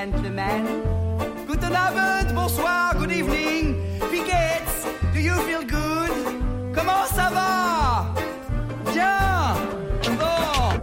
gentlemen. Guten Abend, bonsoir, good evening. Wie geht's? Do you feel good? Comment ça va? Bien. Bon.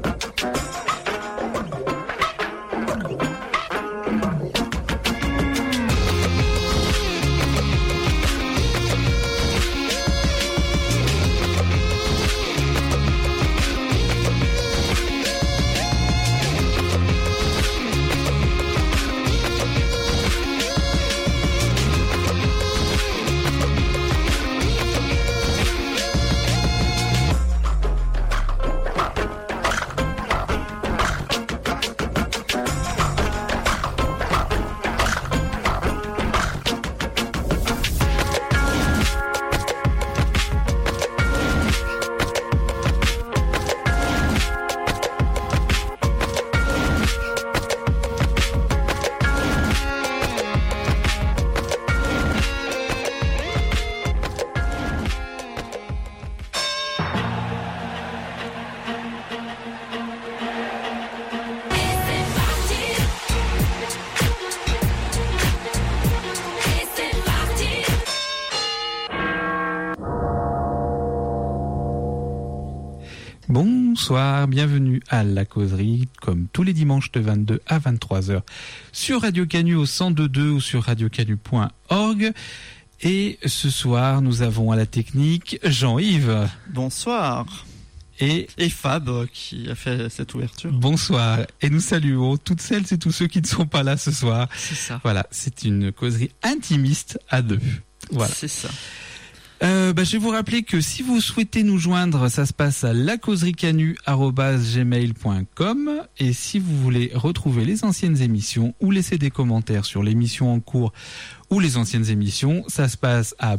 Bonsoir, bienvenue à La Causerie, comme tous les dimanches de 22 à 23h sur Radio Canu au 102.2 ou sur radiocanu.org. Et ce soir, nous avons à la technique Jean-Yves. Bonsoir. Et Fab qui a fait cette ouverture. Bonsoir. Et nous saluons toutes celles et tous ceux qui ne sont pas là ce soir. C'est ça. Voilà, c'est une causerie intimiste à deux. Voilà. C'est ça. Je vais vous rappeler que si vous souhaitez nous joindre, ça se passe à lacauseriecanu@gmail.com, et si vous voulez retrouver les anciennes émissions ou laisser des commentaires sur l'émission en cours ou les anciennes émissions, ça se passe à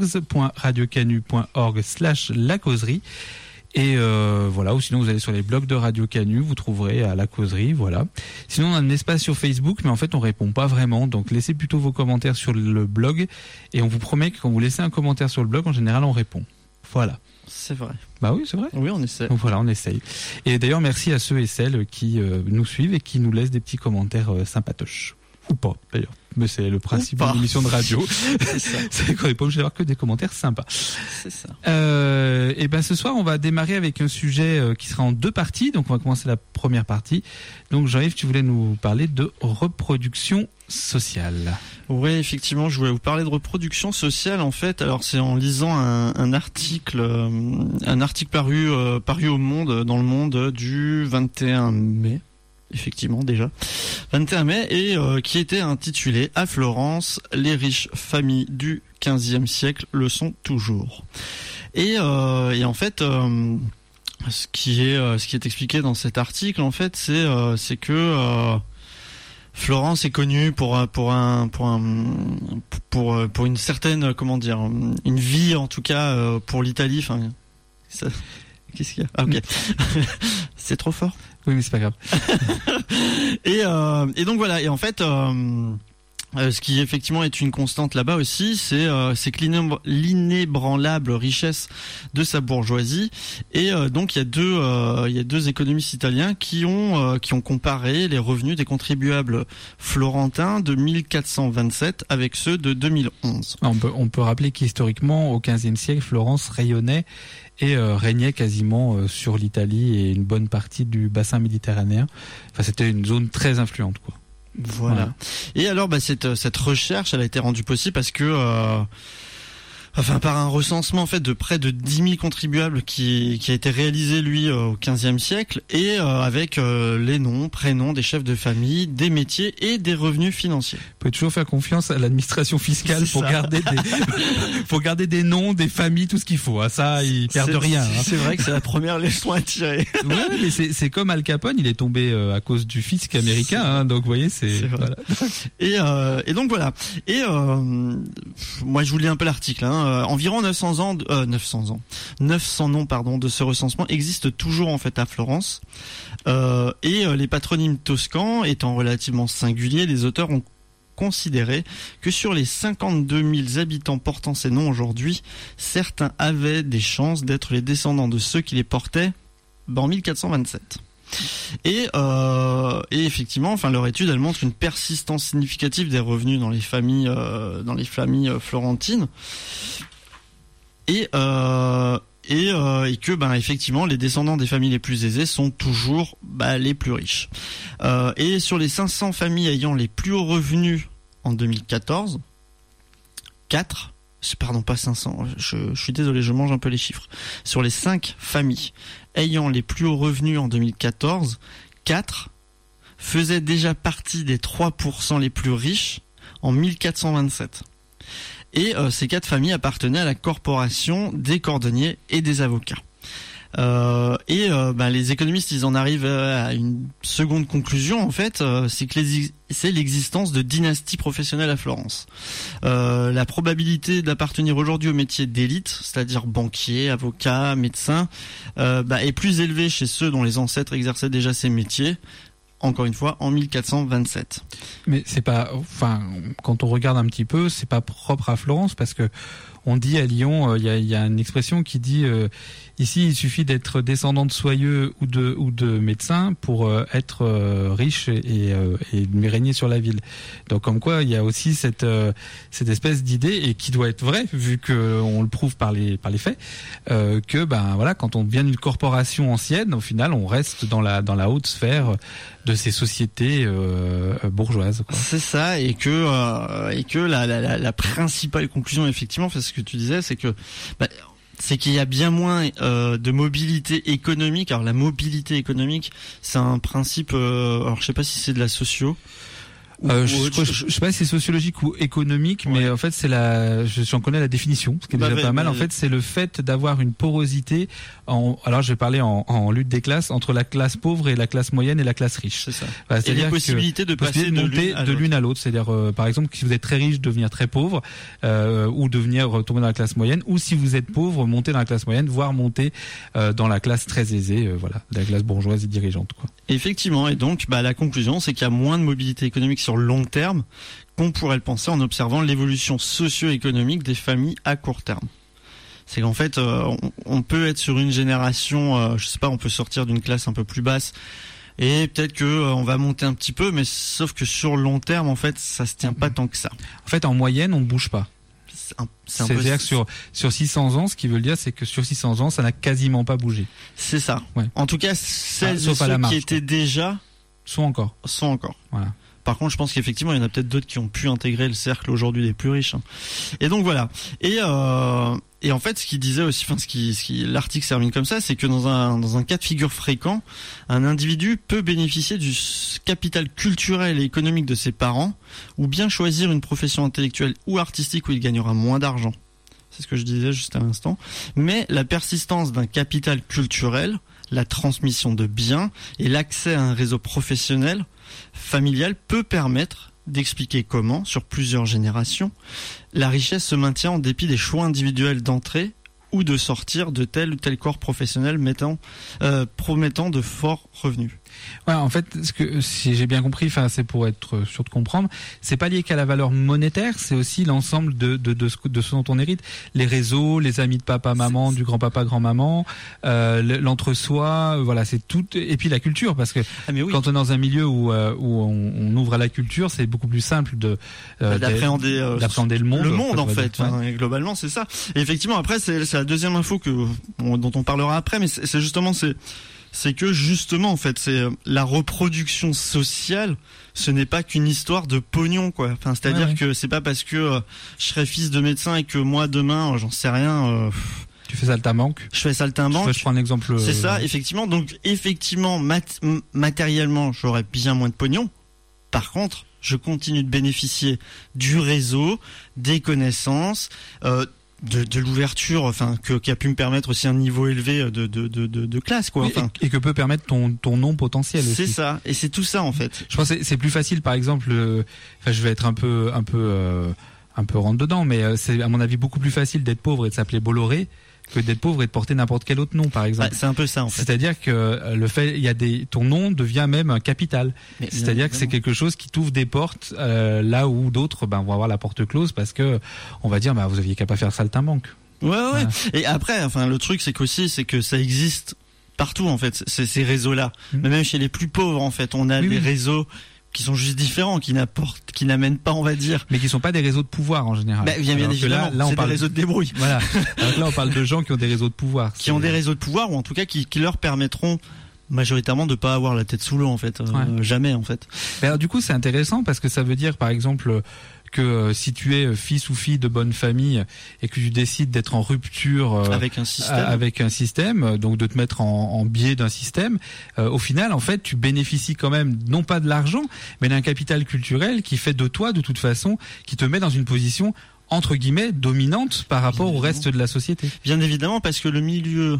blogs.radiocanu.org/lacauserie. Et voilà, ou sinon vous allez sur les blogs de Radio Canu, vous trouverez à La Causerie, voilà. Sinon on a un espace sur Facebook, mais en fait on répond pas vraiment, donc laissez plutôt vos commentaires sur le blog, et on vous promet que quand vous laissez un commentaire sur le blog, en général on répond. Voilà. C'est vrai. Bah oui, c'est vrai. Oui, on essaie. Donc voilà, on essaye. Et d'ailleurs merci à ceux et celles qui nous suivent et qui nous laissent des petits commentaires sympatoches. Ou pas, d'ailleurs. Mais c'est le principe d'une émission de radio. C'est ça. C'est qu'on n'est pas obligé d'avoir que des commentaires sympas. C'est ça. Et ben ce soir, on va démarrer avec un sujet qui sera en deux parties. Donc on va commencer la première partie. Donc Jean-Yves, tu voulais nous parler de reproduction sociale. Oui, effectivement, je voulais vous parler de reproduction sociale. En fait, alors c'est en lisant un article paru au Monde, dans le Monde du 21 mai. Effectivement, déjà 21 mai, et qui était intitulé « À Florence, les riches familles du XVe siècle le sont toujours ». Et en fait, ce qui est expliqué dans cet article, en fait, c'est que Florence est connue pour une certaine, comment dire, une vie, en tout cas pour l'Italie. Enfin, ça, qu'est-ce qu'il y a? Ah, ok. C'est trop fort. Oui, mais c'est pas grave. Et donc voilà. Et en fait, ce qui effectivement est une constante là-bas aussi, c'est que l'inébranlable richesse de sa bourgeoisie. Et donc il y a deux économistes italiens qui ont comparé les revenus des contribuables florentins de 1427 avec ceux de 2011. On peut rappeler qu'historiquement, au XVe siècle, Florence rayonnait et régnait quasiment sur l'Italie et une bonne partie du bassin méditerranéen. Enfin, c'était une zone très influente, quoi. Voilà. Et alors, cette recherche, elle a été rendue possible parce que, par un recensement en fait de près de 10 000 contribuables qui a été réalisé lui au XVe siècle, et avec les noms, prénoms des chefs de famille, des métiers et des revenus financiers. Vous pouvez toujours faire confiance à l'administration fiscale pour garder des noms, des familles, tout ce qu'il faut. Ça, ils perdent rien. C'est vrai que c'est la première leçon à tirer. Ouais, mais c'est comme Al Capone, il est tombé à cause du fisc américain. Donc vous voyez, c'est voilà. Et donc voilà. Et moi je vous lis un peu l'article. Environ 900 noms de ce recensement existent toujours en fait à Florence, et les patronymes toscans étant relativement singuliers, les auteurs ont considéré que sur les 52 000 habitants portant ces noms aujourd'hui, certains avaient des chances d'être les descendants de ceux qui les portaient en 1427. Et effectivement, enfin leur étude, elle montre une persistance significative des revenus dans les familles florentines. Et que effectivement les descendants des familles les plus aisées sont toujours les plus riches. Et sur les 500 familles ayant les plus hauts revenus en 2014, 4, pardon pas 500, je suis désolé, je mange un peu les chiffres. Sur les 5 familles ayant les plus hauts revenus en 2014, 4 faisaient déjà partie des 3% les plus riches en 1427. Et ces 4 familles appartenaient à la corporation des cordonniers et des avocats. Les économistes, ils en arrivent à une seconde conclusion, en fait, c'est que c'est l'existence de dynasties professionnelles à Florence. La probabilité d'appartenir aujourd'hui au métier d'élite, c'est-à-dire banquier, avocat, médecin, est plus élevée chez ceux dont les ancêtres exerçaient déjà ces métiers. Encore une fois, en 1427. Mais c'est pas, quand on regarde un petit peu, c'est pas propre à Florence, parce que on dit à Lyon, il y a une expression qui dit ici il suffit d'être descendant de soyeux ou de médecins pour être riche et régner sur la ville. Donc comme quoi il y a aussi cette espèce d'idée, et qui doit être vraie vu que on le prouve par les faits, que quand on vient d'une corporation ancienne, au final on reste dans la haute sphère de ces sociétés bourgeoises, quoi. C'est ça, et que la principale conclusion, effectivement, c'est ce que tu disais, c'est que c'est qu'il y a bien moins de mobilité économique. Alors la mobilité économique, c'est un principe. Alors je sais pas si c'est de la socio. Je sais pas si c'est sociologique ou économique, mais en fait j'en connais la définition, ce qui est déjà pas mal. En fait, c'est le fait d'avoir une porosité alors je vais parler en lutte des classes, entre la classe pauvre et la classe moyenne et la classe riche. C'est ça. C'est-à-dire la possibilité de passer de l'une à l'autre. C'est-à-dire, par exemple, si vous êtes très riche, devenir très pauvre, ou devenir tomber dans la classe moyenne, ou si vous êtes pauvre, monter dans la classe moyenne, voire monter dans la classe très aisée, la classe bourgeoise et dirigeante, quoi. Effectivement, et donc la conclusion, c'est qu'il y a moins de mobilité économique sur le long terme qu'on pourrait le penser en observant l'évolution socio-économique des familles à court terme. C'est qu'en fait, on peut être sur une génération, on peut sortir d'une classe un peu plus basse, et peut-être que on va monter un petit peu, mais sauf que sur le long terme, en fait, ça se tient pas tant que ça. En fait, en moyenne, on ne bouge pas. C'est-à-dire que sur 600 ans, ce qui veut dire, c'est que sur 600 ans, ça n'a quasiment pas bougé. C'est ça. Ouais. En tout cas, celles sauf à la marche, qui étaient déjà sont encore. Voilà. Par contre, je pense qu'effectivement, il y en a peut-être d'autres qui ont pu intégrer le cercle aujourd'hui des plus riches. Et donc voilà. Et en fait, ce qu'il disait aussi, l'article se termine comme ça, c'est que dans un cas de figure fréquent, un individu peut bénéficier du capital culturel et économique de ses parents, ou bien choisir une profession intellectuelle ou artistique où il gagnera moins d'argent. C'est ce que je disais juste à l'instant. Mais la persistance d'un capital culturel, la transmission de biens et l'accès à un réseau professionnel, familial, peut permettre d'expliquer comment, sur plusieurs générations, la richesse se maintient en dépit des choix individuels d'entrée ou de sortir de tel ou tel corps professionnel promettant de forts revenus. Ouais, en fait, si j'ai bien compris, c'est pour être sûr de comprendre, c'est pas lié qu'à la valeur monétaire, c'est aussi l'ensemble de ce dont on hérite. Les réseaux, les amis de papa, maman, du grand-papa, grand-maman, l'entre-soi, c'est tout. Et puis la culture, parce que quand on est dans un milieu où on ouvre à la culture, c'est beaucoup plus simple d'appréhender le monde. Le monde, en fait. Globalement, c'est ça. Et effectivement, après, c'est la deuxième info dont on parlera après, mais c'est justement, c'est que justement, en fait, c'est la reproduction sociale, ce n'est pas qu'une histoire de pognon, quoi. C'est-à-dire que c'est pas parce que je serais fils de médecin et que moi demain, j'en sais rien. Tu fais saltimbanque. Je fais saltimbanque. Je prends un exemple. C'est ça, effectivement. Donc, effectivement, matériellement, j'aurais bien moins de pognon. Par contre, je continue de bénéficier du réseau, des connaissances, de l'ouverture, qui a pu me permettre aussi un niveau élevé de classe, quoi. Et que peut permettre ton nom potentiel aussi. C'est ça, et c'est tout ça, en fait. Je pense que c'est plus facile, par exemple, je vais être un peu rentre dedans, mais c'est à mon avis beaucoup plus facile d'être pauvre et de s'appeler Bolloré que d'être pauvre et de porter n'importe quel autre nom, par exemple. C'est un peu ça, en fait. C'est-à-dire que ton nom devient même un capital. C'est-à-dire que c'est quelque chose qui t'ouvre des portes là où d'autres vont avoir la porte close, parce que on va dire vous aviez qu'à pas faire saltimbanque. Ouais. Et après, le truc c'est que ça existe partout en fait, ces réseaux-là. Mais même chez les plus pauvres en fait, on a des réseaux qui sont juste différents, qui n'amènent pas, on va dire. Mais qui sont pas des réseaux de pouvoir en général. Bien évidemment, là, on c'est parle des réseaux de débrouille. Voilà. Alors là, on parle de gens qui ont des réseaux de pouvoir. Qui ont des réseaux de pouvoir, ou en tout cas qui leur permettront majoritairement de pas avoir la tête sous l'eau en fait. Jamais en fait. Alors du coup, c'est intéressant parce que ça veut dire, par exemple, que si tu es fils ou fille de bonne famille et que tu décides d'être en rupture avec un système, donc de te mettre en biais d'un système, au final, en fait, tu bénéficies quand même non pas de l'argent, mais d'un capital culturel qui fait de toi, de toute façon, qui te met dans une position entre guillemets dominante par rapport au reste de la société. Bien évidemment, parce que le milieu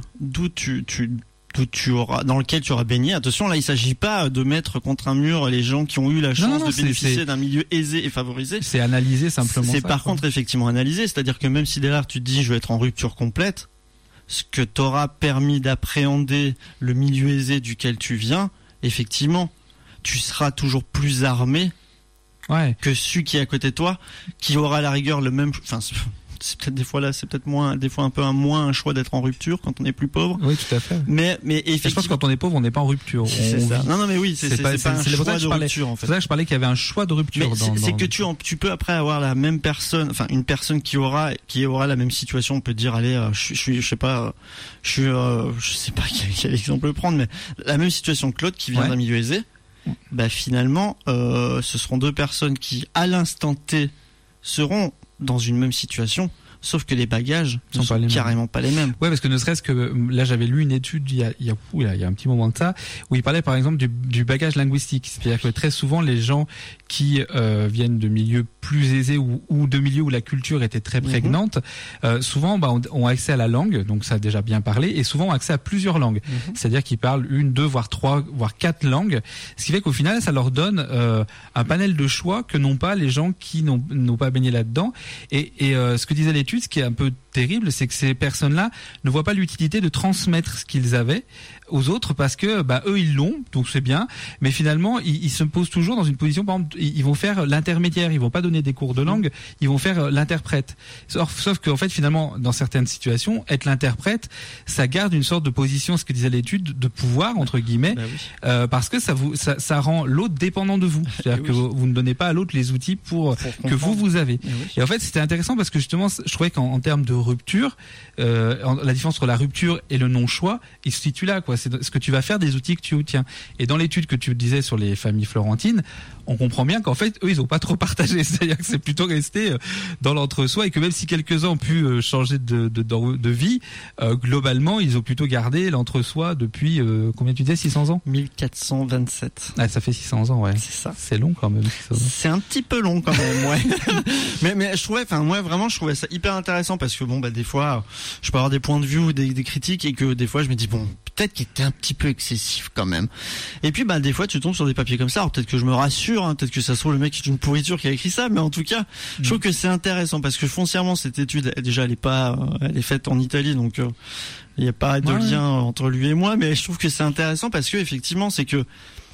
dans lequel tu auras baigné. Attention, là, il s'agit pas de mettre contre un mur les gens qui ont eu la chance de bénéficier d'un milieu aisé et favorisé. C'est analyser simplement. C'est par contre effectivement analyser, c'est-à-dire que même si derrière tu te dis je vais être en rupture complète, ce que t'aura permis d'appréhender le milieu aisé duquel tu viens, effectivement, tu seras toujours plus armé que celui qui est à côté de toi, qui aura à la rigueur le même, c'est peut-être des fois un choix d'être en rupture quand on est plus pauvre. Oui, tout à fait. Mais effectivement, je pense que quand on est pauvre, on n'est pas en rupture. C'est ça. Non, mais oui, c'est pas un choix de rupture en fait. C'est ça que je parlais qu'il y avait un choix de rupture. Mais c'est que tu peux après avoir la même personne, enfin une personne qui aura la même situation. On peut dire allez, je sais pas quel exemple prendre, mais la même situation que l'autre qui vient d'un milieu aisé. Finalement, ce seront deux personnes qui à l'instant T seront dans une même situation, sauf que les bagages ne sont carrément pas les mêmes. Ouais, parce que ne serait-ce que là, j'avais lu une étude il y a un petit moment de ça, où il parlait par exemple du bagage linguistique. C'est-à-dire que très souvent, les gens qui viennent de milieux plus aisés ou de milieux où la culture était très prégnante, souvent ont accès à la langue, donc ça a déjà bien parlé, et souvent ont accès à plusieurs langues. C'est-à-dire qu'ils parlent 1, 2, voire 3, voire 4 langues, ce qui fait qu'au final, ça leur donne un panel de choix que n'ont pas les gens qui n'ont pas baigné là-dedans. Et ce que disait l'étude, ce qui est un peu terrible, c'est que ces personnes-là ne voient pas l'utilité de transmettre ce qu'ils avaient aux autres parce que eux ils l'ont, donc c'est bien, mais finalement ils se posent toujours dans une position, par exemple, ils vont faire l'intermédiaire, ils vont pas donner des cours de langue, ils vont faire l'interprète. Sauf qu'en fait finalement dans certaines situations, être l'interprète, ça garde une sorte de position, ce que disait l'étude, de pouvoir entre guillemets, parce que ça rend l'autre dépendant de vous. C'est-à-dire que vous ne donnez pas à l'autre les outils pour que vous avez. Et en fait c'était intéressant parce que justement je trouvais qu'en termes de rupture, la différence entre la rupture et le non-choix, il se situe là, quoi. C'est ce que tu vas faire des outils que tu obtiens. Et dans l'étude que tu disais sur les familles florentines, on comprend bien qu'en fait, eux, ils ont pas trop partagé. C'est-à-dire que c'est plutôt resté dans l'entre-soi et que même si quelques-uns ont pu changer de vie, globalement, ils ont plutôt gardé l'entre-soi depuis, combien tu disais, 600 ans? 1427. Ah, ça fait 600 ans, ouais. C'est ça. C'est long quand même. C'est un petit peu long quand même, ouais. mais je trouvais, moi, je trouvais ça hyper intéressant parce que des fois, je peux avoir des points de vue ou des critiques et que des fois, je me dis, peut-être qu'il était un petit peu excessif quand même. Et puis des fois tu tombes sur des papiers comme ça. Alors peut-être que je me rassure, peut-être que ça se trouve le mec est une pourriture qui a écrit ça, mais en tout cas je trouve que c'est intéressant parce que foncièrement cette étude déjà elle est faite en Italie, donc il n'y a pas de lien entre lui et moi, mais je trouve que c'est intéressant parce que effectivement c'est que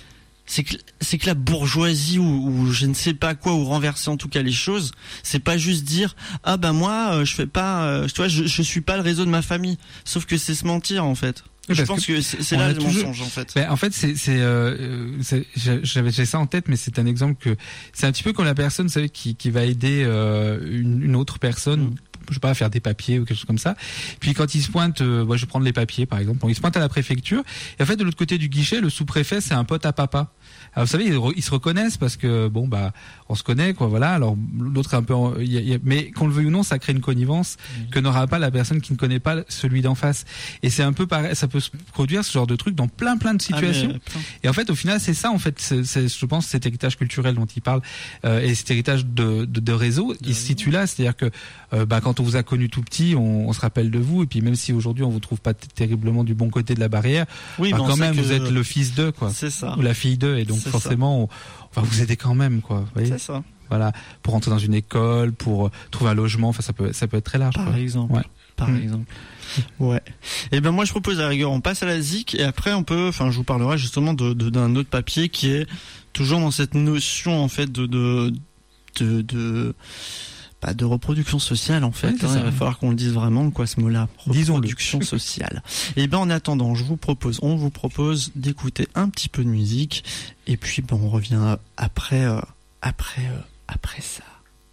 la bourgeoisie ou je ne sais pas quoi, ou renverser en tout cas les choses, c'est pas juste dire moi je fais pas je suis pas le réseau de ma famille, sauf que c'est se mentir en fait. Je pense que c'est là le mensonge en fait. En fait, j'ai ça en tête, mais c'est un exemple que c'est un petit peu comme la personne, vous savez, qui va aider une autre personne. Je sais pas, à faire des papiers ou quelque chose comme ça. Puis quand il se pointe, je vais prendre les papiers par exemple. Il se pointe à la préfecture. Et en fait, de l'autre côté du guichet, le sous-préfet, c'est un pote à papa. Alors, vous savez, ils se reconnaissent parce que on se connaît, quoi. Voilà. Alors l'autre est un peu, mais qu'on le veuille ou non, ça crée une connivence que n'aura pas la personne qui ne connaît pas celui d'en face. Et c'est un peu pareil. Ça peut se produire ce genre de truc dans plein de situations. Et en fait, au final, c'est ça. En fait, je pense, cet héritage culturel dont il parle et cet héritage de réseau, il se situe là. C'est-à-dire que quand on vous a connu tout petit, on se rappelle de vous. Et puis même si aujourd'hui on vous trouve pas terriblement du bon côté de la barrière, quand même vous êtes le fils d'eux, quoi. C'est ça. Ou la fille d'eux. Et donc forcément, on va vous aider quand même, quoi. Vous voyez, c'est ça. Voilà, pour rentrer dans une école, pour trouver un logement. Enfin, ça peut être très large. Par exemple. Ouais. Par exemple. Ouais. Et moi je propose à la rigueur, on passe à la ZIC et après je vous parlerai justement d'un autre papier qui est toujours dans cette notion en fait de de reproduction sociale en fait. Oui, Il va falloir qu'on le dise vraiment, quoi, ce mot-là. Reproduction sociale. Et ben en attendant, on vous propose d'écouter un petit peu de musique, et puis on revient après ça.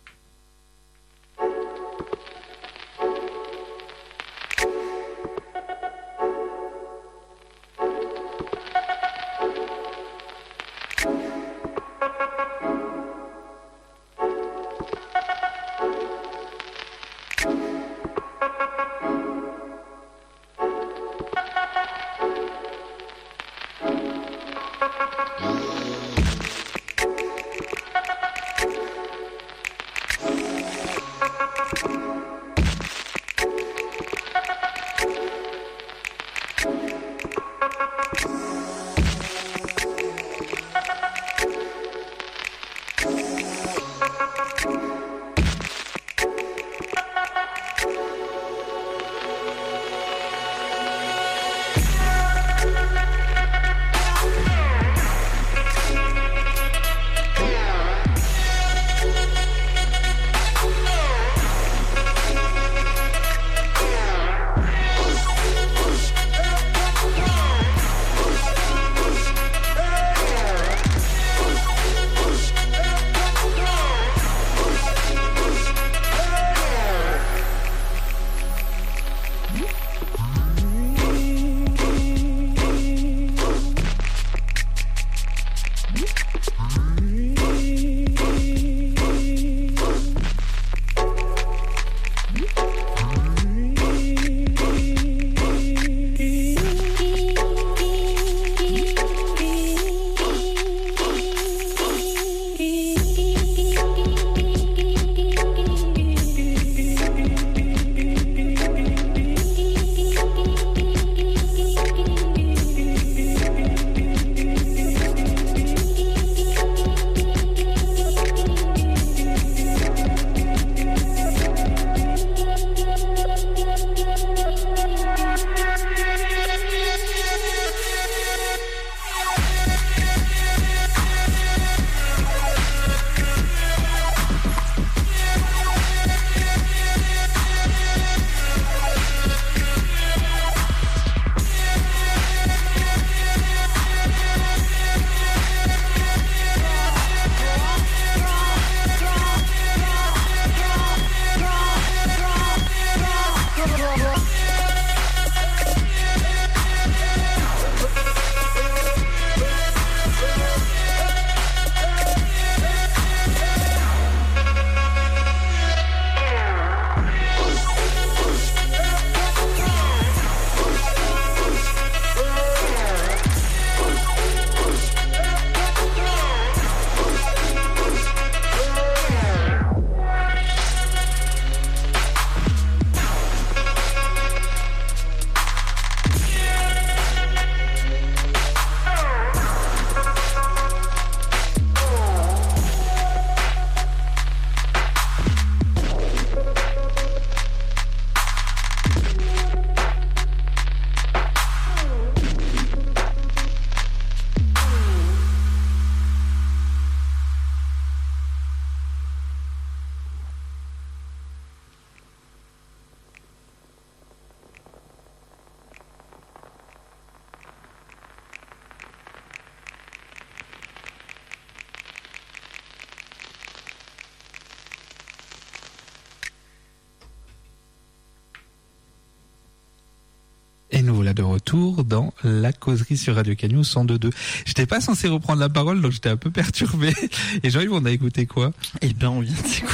Et nous voilà de retour dans la causerie sur Radio Canu 102.2. J'étais pas censé reprendre la parole, donc j'étais un peu perturbé. Et Jean-Yves, on a écouté quoi? Eh ben, on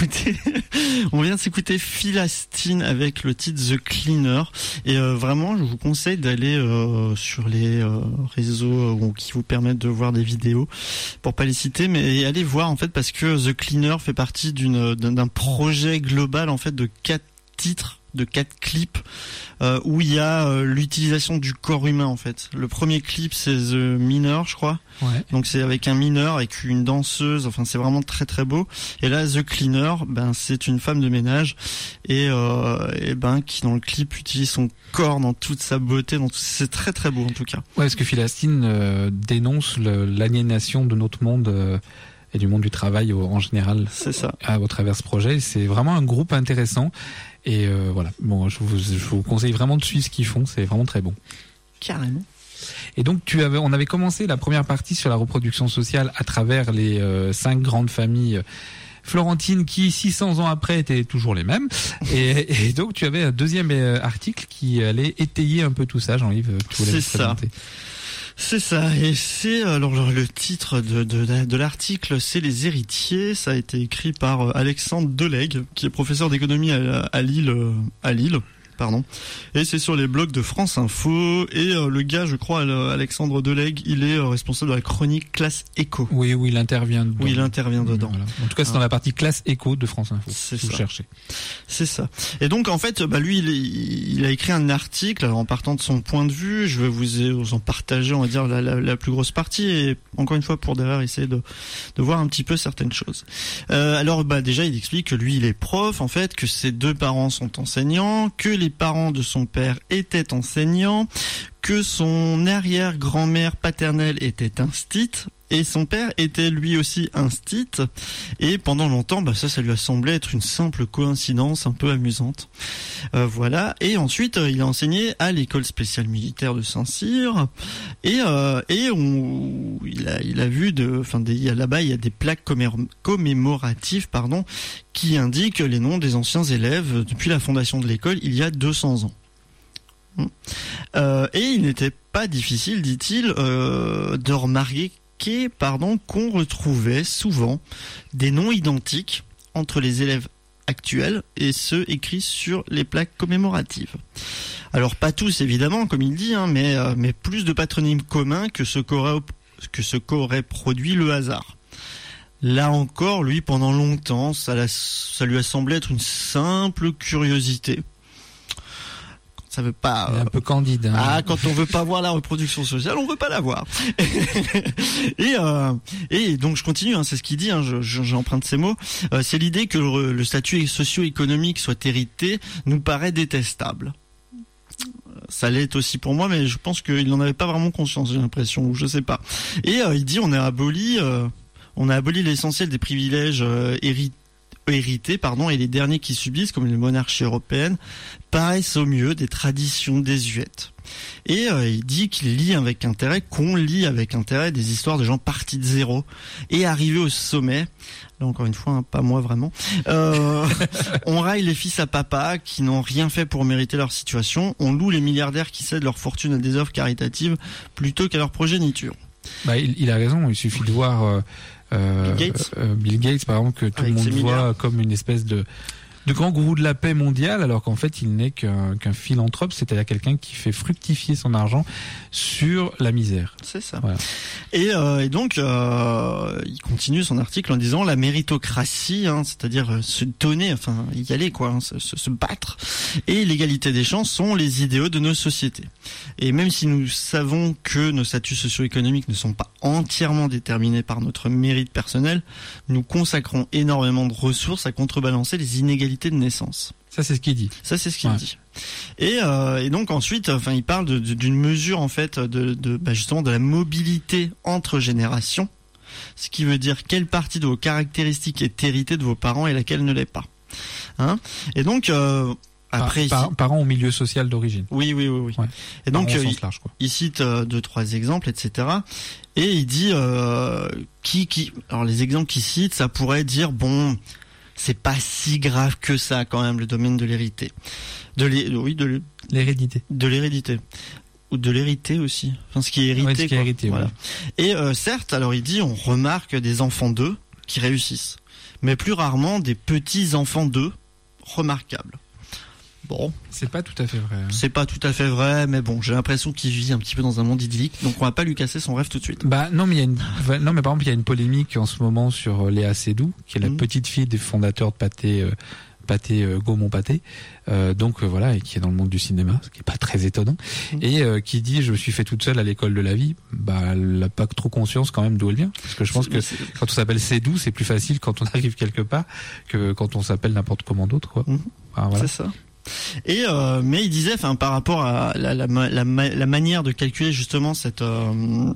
vient de s'écouter Philastine avec le titre The Cleaner. Et vraiment, je vous conseille d'aller sur les réseaux qui vous permettent de voir des vidéos, pour pas les citer, mais allez voir en fait, parce que The Cleaner fait partie d'un projet global en fait de 4 titres, de 4 clips où il y a l'utilisation du corps humain en fait. Le premier clip c'est The Mineur, je crois. Ouais. Donc c'est avec un mineur, avec une danseuse, enfin c'est vraiment très très beau. Et là The Cleaner, ben c'est une femme de ménage et ben qui dans le clip utilise son corps dans toute sa beauté, c'est très très beau en tout cas. Ouais, parce que Philastine dénonce l'aliénation de notre monde et du monde du travail en général. C'est ça. Au travers ce projet, c'est vraiment un groupe intéressant. Et voilà. Bon, je vous conseille vraiment de suivre ce qu'ils font. C'est vraiment très bon. Carrément. Et donc on avait commencé la première partie sur la reproduction sociale à travers les 5 grandes familles florentines qui 600 ans après étaient toujours les mêmes. Et donc tu avais un deuxième article qui allait étayer un peu tout ça. Jean-Yves, tu voulais le présenter. C'est ça, et c'est alors le titre de l'article, c'est Les héritiers. Ça a été écrit par Alexandre Delègue, qui est professeur d'économie à Lille. Et c'est sur les blogs de France Info. Et le gars, je crois, Alexandre Delègue, il est responsable de la chronique Classe Éco. Oui, il intervient dedans. Oui, il intervient dedans. Voilà. En tout cas, c'est dans la partie Classe Éco de France Info. C'est si ça. Vous cherchez. C'est ça. Et donc, en fait, lui, il a écrit un article. Alors, en partant de son point de vue, je vais vous en partager, on va dire, la plus grosse partie. Et encore une fois, pour derrière, essayer de voir un petit peu certaines choses. Alors, déjà, il explique que lui, il est prof, en fait, que ses 2 parents sont enseignants, que les parents de son père étaient enseignants, que son arrière-grand-mère paternelle était instite, et son père était lui aussi instite, et pendant longtemps, ça lui a semblé être une simple coïncidence un peu amusante. Voilà. Et ensuite, il a enseigné à l'école spéciale militaire de Saint-Cyr, et il a vu là-bas, il y a des plaques commémoratives, qui indiquent les noms des anciens élèves depuis la fondation de l'école il y a 200 ans. Et il n'était pas difficile, dit-il, de remarquer qu'on retrouvait souvent des noms identiques entre les élèves actuels et ceux écrits sur les plaques commémoratives. Alors pas tous évidemment, comme il dit, mais plus de patronymes communs que ce qu'aurait produit le hasard. Là encore, lui, pendant longtemps, ça lui a semblé être une simple curiosité. Ça veut pas. Il est un peu candide. Quand on veut pas voir la reproduction sociale, on veut pas la voir. Et donc je continue. C'est ce qu'il dit. J'emprunte ses mots. C'est l'idée que le statut socio-économique soit hérité nous paraît détestable. Ça l'est aussi pour moi, mais je pense qu'il n'en avait pas vraiment conscience. J'ai l'impression, ou je sais pas. Et il dit on a aboli l'essentiel des privilèges hérités, et les derniers qui subsistent, comme les monarchies européennes, paraissent au mieux des traditions désuètes. Et il dit qu'on lit avec intérêt des histoires de gens partis de zéro et arrivés au sommet. Là encore une fois, pas moi vraiment. On raille les fils à papa qui n'ont rien fait pour mériter leur situation. On loue les milliardaires qui cèdent leur fortune à des œuvres caritatives plutôt qu'à leur progéniture. Il a raison, il suffit de voir Bill Gates par exemple, que tout le monde voit comme une espèce de grand gourou de la paix mondiale, alors qu'en fait il n'est qu'un philanthrope, c'est-à-dire quelqu'un qui fait fructifier son argent sur la misère. C'est ça. Voilà. Et donc il continue son article en disant la méritocratie, c'est-à-dire se donner, y aller se battre, et l'égalité des chances sont les idéaux de nos sociétés. Et même si nous savons que nos statuts socio-économiques ne sont pas entièrement déterminés par notre mérite personnel, nous consacrons énormément de ressources à contrebalancer les inégalités de naissance. Ça, c'est ce qu'il dit. Dit. Et donc ensuite, il parle d'une mesure en fait justement de la mobilité entre générations, ce qui veut dire quelle partie de vos caractéristiques est héritée de vos parents et laquelle ne l'est pas. Et donc après parents au milieu social d'origine. Oui. Ouais. Et donc large, quoi. Il cite 2-3 exemples, etc. Et il dit alors les exemples qu'il cite, ça pourrait dire c'est pas si grave que ça quand même, le domaine de l'hérédité. L'hérédité. De l'hérédité. Ou de l'hérité aussi. Ce qui est hérité. Ouais, ce qui est hérité, voilà. Et certes, alors il dit, on remarque des enfants d'eux qui réussissent. Mais plus rarement des petits enfants d'eux remarquables. Bon. C'est pas tout à fait vrai. C'est pas tout à fait vrai, mais j'ai l'impression qu'il vit un petit peu dans un monde idyllique, donc on va pas lui casser son rêve tout de suite. Non, mais par exemple, il y a une polémique en ce moment sur Léa Seydoux, qui est la petite fille des fondateurs de Pathé Gaumont Pathé, et qui est dans le monde du cinéma, ce qui est pas très étonnant, et qui dit je me suis fait toute seule à l'école de la vie. Elle a pas trop conscience quand même d'où elle vient, parce que je pense que quand on s'appelle Seydoux, c'est plus facile quand on arrive quelque part que quand on s'appelle n'importe comment d'autre, quoi. Voilà. C'est ça. Et mais il disait, par rapport à la manière de calculer justement cette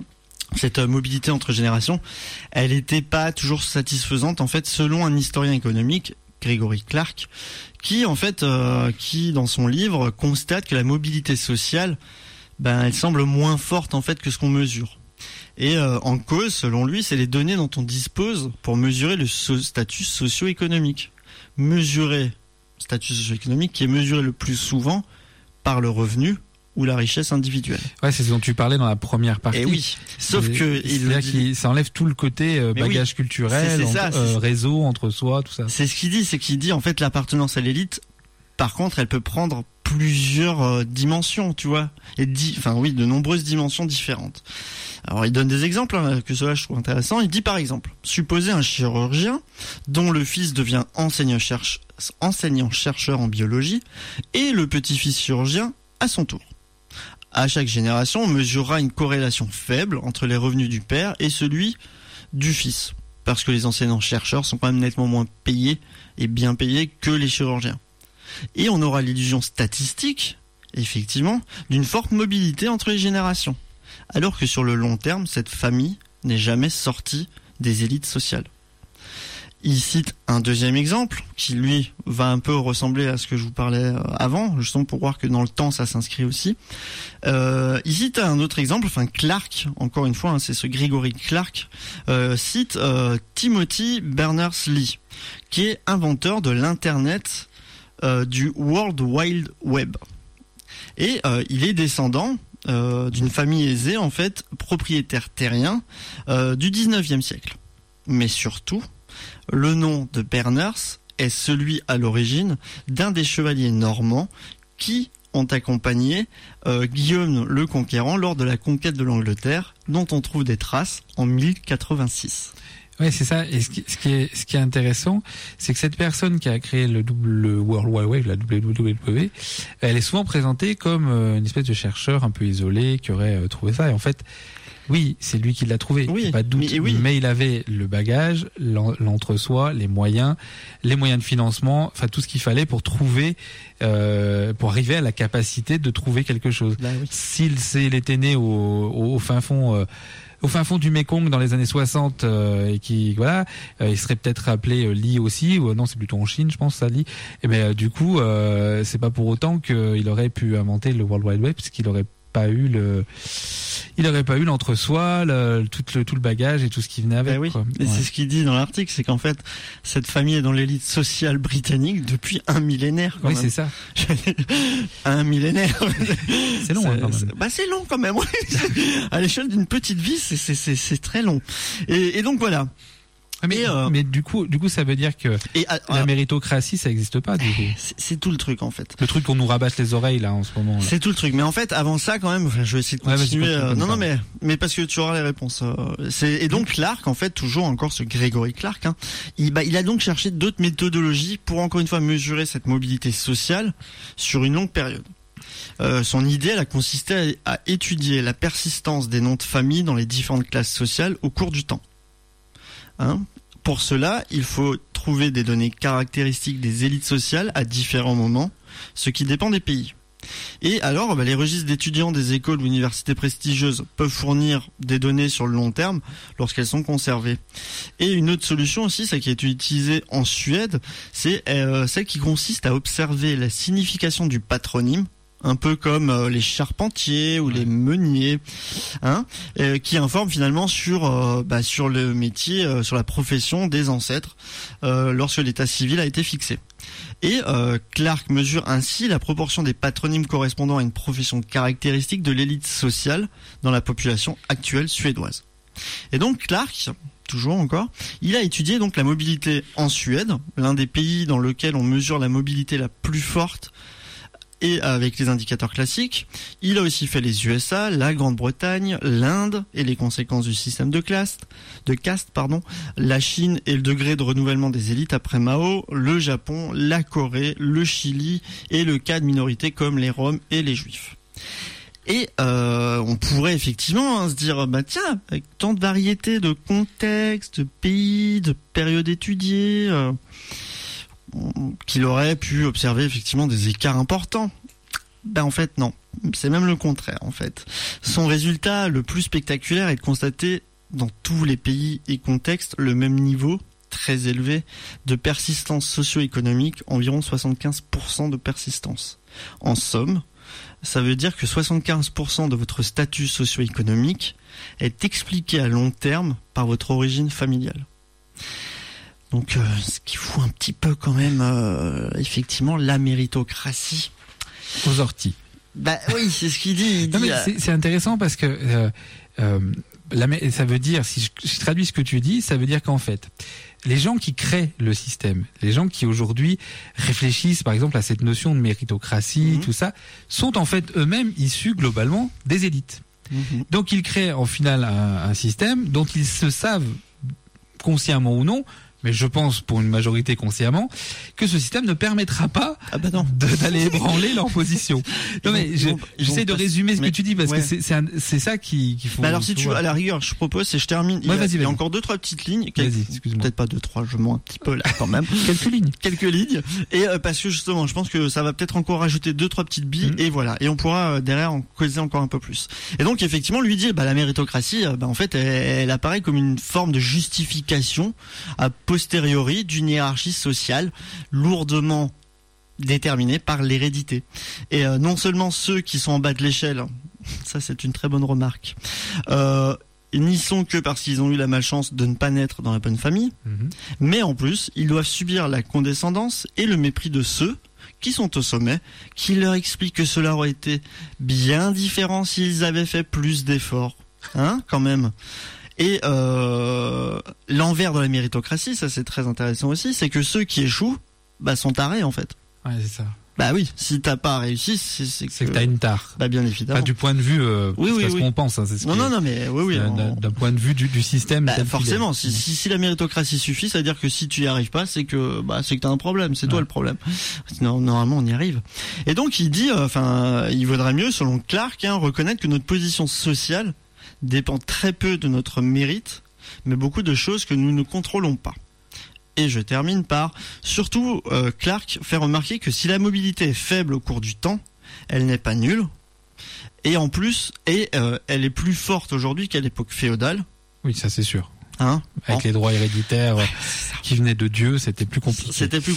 cette mobilité entre générations, elle n'était pas toujours satisfaisante en fait, selon un historien économique, Gregory Clark, qui en fait, qui dans son livre constate que la mobilité sociale, elle semble moins forte en fait que ce qu'on mesure. Et en cause, selon lui, c'est les données dont on dispose pour mesurer le statut socio-économique. Mesurer statut socio-économique qui est mesuré le plus souvent par le revenu ou la richesse individuelle. Ouais, c'est ce dont tu parlais dans la première partie. Et oui, sauf que ça enlève tout le côté bagage culturel, réseau entre soi, tout ça. C'est ce qu'il dit en fait l'appartenance à l'élite. Par contre, elle peut prendre plusieurs dimensions, tu vois, de nombreuses dimensions différentes. Alors, il donne des exemples, que cela je trouve intéressant. Il dit par exemple, supposez un chirurgien dont le fils devient enseignant-chercheur en biologie et le petit-fils chirurgien à son tour. À chaque génération, on mesurera une corrélation faible entre les revenus du père et celui du fils, parce que les enseignants-chercheurs sont quand même nettement moins payés et bien payés que les chirurgiens. Et on aura l'illusion statistique, effectivement, d'une forte mobilité entre les générations, alors que sur le long terme, cette famille n'est jamais sortie des élites sociales. Il cite un deuxième exemple, qui lui va un peu ressembler à ce que je vous parlais avant, justement pour voir que dans le temps ça s'inscrit aussi. Il cite un autre exemple, Clark, encore une fois, c'est ce Gregory Clark, cite Timothy Berners-Lee, qui est inventeur de l'Internet du World Wide Web. Et il est descendant d'une famille aisée, en fait, propriétaire terrien du 19e siècle. Mais surtout, le nom de Berners est celui à l'origine d'un des chevaliers normands qui ont accompagné Guillaume le Conquérant lors de la conquête de l'Angleterre, dont on trouve des traces en 1086. Ouais, c'est ça. Et ce qui est intéressant, c'est que cette personne qui a créé le World Wide Web, la WWW, elle est souvent présentée comme une espèce de chercheur un peu isolé qui aurait trouvé ça. Et en fait, oui, c'est lui qui l'a trouvé, oui, pas de doute. Mais il avait le bagage, l'entre-soi, les moyens de financement, tout ce qu'il fallait pour trouver, pour arriver à la capacité de trouver quelque chose. Oui. S'il était né au fin fond du Mékong dans les années 60 et qui il serait peut-être appelé Li aussi, ou non, c'est plutôt en Chine, je pense, ça Li. Et du coup, c'est pas pour autant qu'il aurait pu inventer le World Wide Web, parce qu'il aurait pas eu l'entre-soi, tout le bagage et tout ce qui venait avec. Oui. Quoi. Et c'est ce qu'il dit dans l'article, c'est qu'en fait, cette famille est dans l'élite sociale britannique depuis un millénaire. Oui, c'est ça. Un millénaire. C'est long, quand même. C'est long quand même. À l'échelle d'une petite vie, c'est très long. Et donc voilà. Mais du coup, ça veut dire que la méritocratie, ça n'existe pas, du coup. C'est tout le truc, en fait. Le truc qu'on nous rabasse les oreilles, là, en ce moment. Là. C'est tout le truc. Mais en fait, avant ça, quand même, je vais essayer de continuer. Mais parce que tu auras les réponses. Et donc, Clark, en fait, toujours encore ce Gregory Clark, il a donc cherché d'autres méthodologies pour, encore une fois, mesurer cette mobilité sociale sur une longue période. Son idée, elle a consisté à étudier la persistance des noms de famille dans les différentes classes sociales au cours du temps. Pour cela, il faut trouver des données caractéristiques des élites sociales à différents moments, ce qui dépend des pays. Et alors, les registres d'étudiants des écoles ou universités prestigieuses peuvent fournir des données sur le long terme lorsqu'elles sont conservées. Et une autre solution aussi, celle qui est utilisée en Suède, c'est celle qui consiste à observer la signification du patronyme, un peu comme les charpentiers ou les meuniers, qui informent finalement sur le métier, sur la profession des ancêtres lorsque l'état civil a été fixé. Et Clark mesure ainsi la proportion des patronymes correspondant à une profession caractéristique de l'élite sociale dans la population actuelle suédoise. Et donc Clark, toujours encore, il a étudié donc la mobilité en Suède, l'un des pays dans lequel on mesure la mobilité la plus forte et avec les indicateurs classiques. Il a aussi fait les USA, la Grande-Bretagne, l'Inde et les conséquences du système de caste, la Chine et le degré de renouvellement des élites après Mao, le Japon, la Corée, le Chili et le cas de minorités comme les Roms et les Juifs. Et on pourrait effectivement se dire, tiens, avec tant de variétés de contextes, de pays, de périodes étudiées, qu'il aurait pu observer effectivement des écarts importants. Ben en fait non, c'est même le contraire en fait. Son résultat le plus spectaculaire est de constater dans tous les pays et contextes le même niveau très élevé de persistance socio-économique, environ 75% de persistance. En somme, ça veut dire que 75% de votre statut socio-économique est expliqué à long terme par votre origine familiale. Donc ce qui fout un petit peu quand même effectivement la méritocratie aux orties. Bah oui, c'est ce qu'il dit. Non, mais c'est intéressant parce que ça veut dire, si je traduis ce que tu dis, ça veut dire qu'en fait, les gens qui créent le système, les gens qui aujourd'hui réfléchissent par exemple à cette notion de méritocratie, tout ça, sont en fait eux-mêmes issus globalement des élites. Donc ils créent en final un système dont ils se savent, consciemment ou non, mais je pense pour une majorité consciemment, que ce système ne permettra pas d'aller ébranler leur position. Non mais j'essaie de résumer ce que tu dis parce que c'est ça qu'il faut. Alors si tu veux, à la rigueur, je propose, c'est je termine. Il y a encore 2-3 petites lignes. Vas-y, excuse-moi. Peut-être pas 2-3, je mens un petit peu là quand même. Quelques lignes. Et parce que justement, je pense que ça va peut-être encore rajouter 2-3 petites billes et voilà. Et on pourra derrière en causer encore un peu plus. Et donc effectivement, lui dit, la méritocratie, en fait, elle apparaît comme une forme de justification à posteriori d'une hiérarchie sociale lourdement déterminée par l'hérédité. Et non seulement ceux qui sont en bas de l'échelle, ça c'est une très bonne remarque, n'y sont que parce qu'ils ont eu la malchance de ne pas naître dans la bonne famille, mais en plus, ils doivent subir la condescendance et le mépris de ceux qui sont au sommet, qui leur expliquent que cela aurait été bien différent s'ils avaient fait plus d'efforts. Hein, quand même. Et l'envers de la méritocratie, ça c'est très intéressant aussi, c'est que ceux qui échouent, sont tarés en fait. Ouais, c'est ça. Bah oui, si t'as pas réussi, c'est que t'as une tare. Bah bien évidemment. Pas du point de vue, c'est ce qu'on pense. Hein, c'est ce non, mais oui. D'un point de vue du système. Forcément, si la méritocratie suffit, ça veut dire que si tu y arrives pas, c'est que t'as un problème, c'est toi le problème. Sinon, normalement, on y arrive. Et donc il dit, il vaudrait mieux, selon Clark, reconnaître que notre position sociale dépend très peu de notre mérite, mais beaucoup de choses que nous ne contrôlons pas. Et je termine par, surtout, Clark fait remarquer que si la mobilité est faible au cours du temps, elle n'est pas nulle, et en plus, elle est plus forte aujourd'hui qu'à l'époque féodale. Oui, ça c'est sûr. Avec les droits héréditaires qui venaient de Dieu, c'était plus compliqué.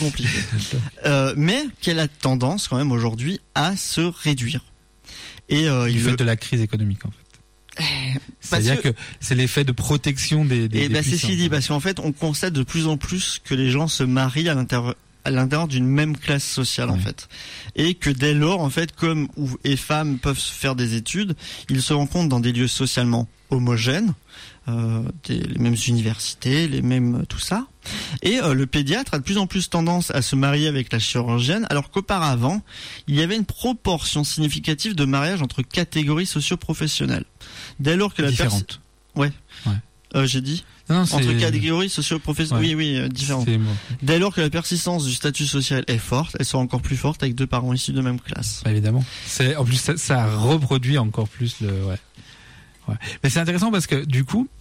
Mais qu'elle a tendance quand même aujourd'hui à se réduire. Et du fait de la crise économique en fait. C'est-à-dire que c'est l'effet de protection des c'est ce qu'il dit, parce qu'en fait on constate de plus en plus que les gens se marient à l'intérieur d'une même classe sociale en fait, et que dès lors en fait, comme et femmes peuvent faire des études, ils se rencontrent dans des lieux socialement homogènes, les mêmes universités, les mêmes tout ça, et le pédiatre a de plus en plus tendance à se marier avec la chirurgienne, alors qu'auparavant il y avait une proportion significative de mariages entre catégories socio-professionnelles. Dès lors que différentes. J'ai dit non, entre catégories socio-professionnelles. Oui, différentes. Dès lors que la persistance du statut social est forte, elle sera encore plus forte avec deux parents issus de même classe. Évidemment. En plus ça reproduit encore plus Mais c'est intéressant parce que du coup,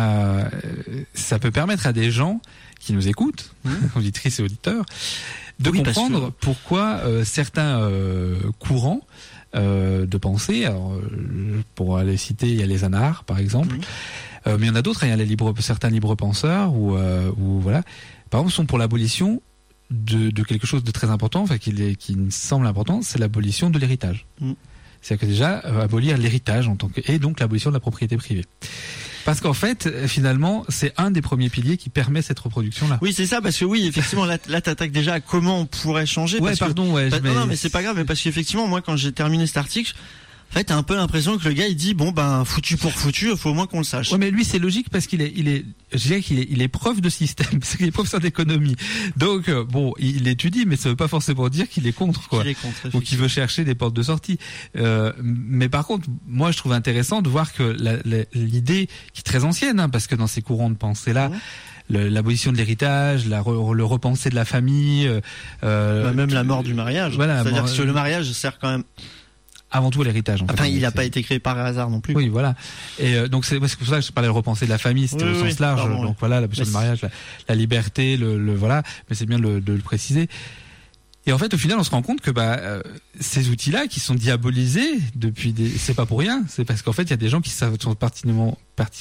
ça peut permettre à des gens qui nous écoutent, auditrices et auditeurs, de comprendre pourquoi certains courants de pensée, alors, pour aller citer, il y a les anards par exemple, mais il y en a d'autres, il y a certains libres penseurs ou voilà, par exemple, sont pour l'abolition de quelque chose de très important, qui me semble important, c'est l'abolition de l'héritage. C'est-à-dire que déjà, abolir l'héritage et donc l'abolition de la propriété privée. Parce qu'en fait, finalement, c'est un des premiers piliers qui permet cette reproduction-là. Oui, c'est ça, parce que oui, effectivement, là t'attaques déjà à comment on pourrait changer. Ouais, pardon, non, mais c'est pas grave, mais parce qu'effectivement, moi, quand j'ai terminé cet article, en fait, t'as un peu l'impression que le gars, il dit, foutu pour foutu, faut au moins qu'on le sache. Ouais, mais lui, c'est logique parce qu'il est prof de système, parce qu'il est professeur d'économie. Donc, il étudie, mais ça veut pas forcément dire qu'il est contre, quoi. Ou qu'il veut chercher des portes de sortie. Mais par contre, moi, je trouve intéressant de voir que l'idée, qui est très ancienne, parce que dans ces courants de pensée-là, l'abolition de l'héritage, le repenser de la famille, même la mort du mariage. Voilà, c'est-à-dire que le mariage sert quand même avant tout l'héritage. Il n'a pas été créé par hasard non plus. Oui, voilà. Et donc c'est pour ça que je parlais de repenser de la famille, c'était au sens large. Pardon, donc voilà, l'abolition du mariage, la liberté, voilà. Mais c'est bien de le préciser. Et en fait, au final, on se rend compte que ces outils-là qui sont diabolisés c'est pas pour rien. C'est parce qu'en fait, il y a des gens qui sont particulièrement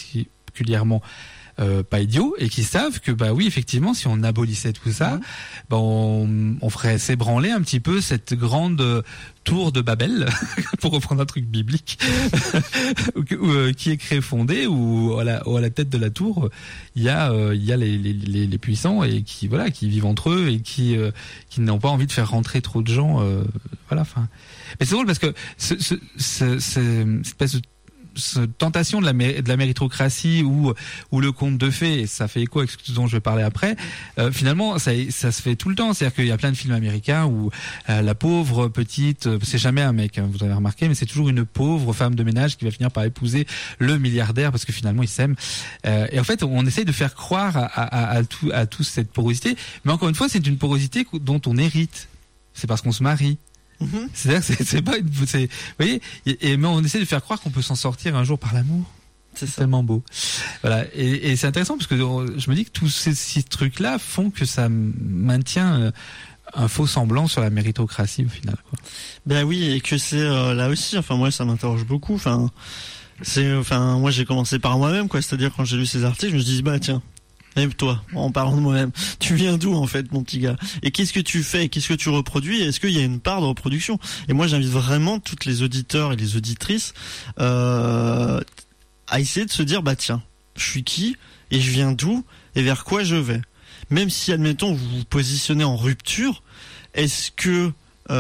pas idiots et qui savent que oui, effectivement, si on abolissait tout ça, on ferait s'ébranler un petit peu cette grande tour de Babel, pour reprendre un truc biblique, qui est fondée où à la tête de la tour il y a les puissants et qui vivent entre eux et qui n'ont pas envie de faire rentrer trop de gens. Mais c'est drôle parce que cette espèce de tentation de la méritocratie ou le conte de fées, et ça fait écho avec ce dont je vais parler après, finalement ça se fait tout le temps. C'est-à-dire qu'il y a plein de films américains où la pauvre petite, c'est jamais un mec, vous avez remarqué, mais c'est toujours une pauvre femme de ménage qui va finir par épouser le milliardaire parce que finalement ils s'aiment, et en fait on essaye de faire croire à toute cette porosité, mais encore une fois c'est une porosité dont on hérite, c'est parce qu'on se marie. C'est-à-dire que c'est pas vous voyez, mais on essaie de faire croire qu'on peut s'en sortir un jour par l'amour. C'est tellement beau. Voilà. Et c'est intéressant parce que je me dis que tous ces trucs-là font que ça maintient un faux semblant sur la méritocratie au final, quoi. Ben oui, et que c'est là aussi, moi ça m'interroge beaucoup. Moi j'ai commencé par moi-même, quoi. C'est-à-dire quand j'ai lu ces articles, je me suis dit tiens. Et toi, en parlant de moi-même, tu viens d'où en fait, mon petit gars? Et qu'est-ce que tu fais? Qu'est-ce que tu reproduis? Est-ce qu'il y a une part de reproduction? Et moi, j'invite vraiment toutes les auditeurs et les auditrices à essayer de se dire tiens, je suis qui et je viens d'où et vers quoi je vais? Même si, admettons, vous vous positionnez en rupture, est-ce que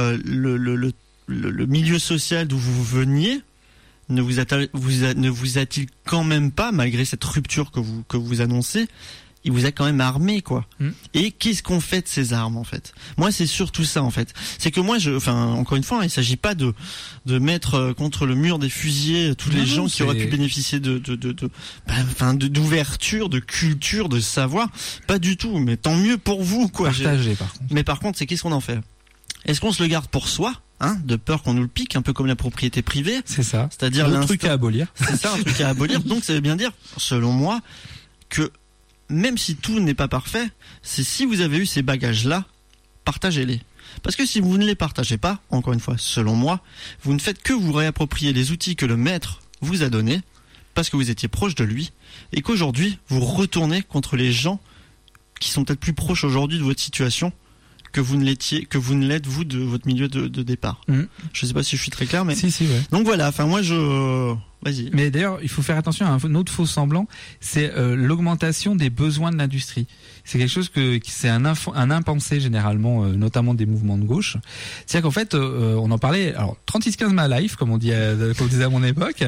le milieu social d'où vous veniez ne vous a-t-il quand même pas, malgré cette rupture que vous annoncez, il vous a quand même armé, quoi. Et qu'est-ce qu'on fait de ces armes, en fait? Moi, c'est surtout ça, en fait. C'est que moi, encore une fois, il s'agit pas de mettre contre le mur des fusillés tous les gens qui auraient pu bénéficier d'ouverture, de culture, de savoir. Pas du tout. Mais tant mieux pour vous, quoi. Partagez, par contre. Mais par contre, c'est qu'est-ce qu'on en fait? Est-ce qu'on se le garde pour soi? De peur qu'on nous le pique, un peu comme la propriété privée. C'est ça. C'est-à-dire un truc à abolir. C'est ça, un truc à abolir. Donc ça veut bien dire, selon moi, que même si tout n'est pas parfait, c'est si vous avez eu ces bagages-là, partagez-les. Parce que si vous ne les partagez pas, encore une fois, selon moi, vous ne faites que vous réapproprier les outils que le maître vous a donnés, parce que vous étiez proche de lui, et qu'aujourd'hui, vous retournez contre les gens qui sont peut-être plus proches aujourd'hui de votre situation, que vous ne l'êtes vous de votre milieu de départ. Je sais pas si je suis très clair, mais si, ouais. Donc voilà, vas-y. Mais d'ailleurs, il faut faire attention à un autre faux semblant, c'est l'augmentation des besoins de l'industrie. C'est quelque chose c'est un impensé généralement, notamment des mouvements de gauche. C'est-à-dire qu'en fait, on en parlait, alors 36-15 ma life, comme on disait à mon époque.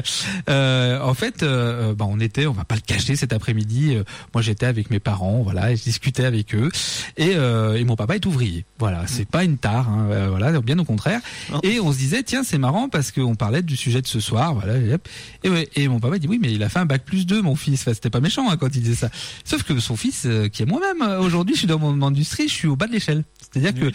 En fait, on va pas le cacher, cet après-midi, moi j'étais avec mes parents, voilà, et je discutais avec eux, et mon papa est ouvrier. Voilà, c'est pas une tare, voilà, bien au contraire. Et on se disait, tiens, c'est marrant parce qu'on parlait du sujet de ce soir, voilà, et mon papa dit oui, mais il a fait un bac+2, mon fils. Enfin, c'était pas méchant quand il disait ça. Sauf que son fils, qui est moi-même, aujourd'hui, je suis dans mon industrie, je suis au bas de l'échelle. C'est-à-dire que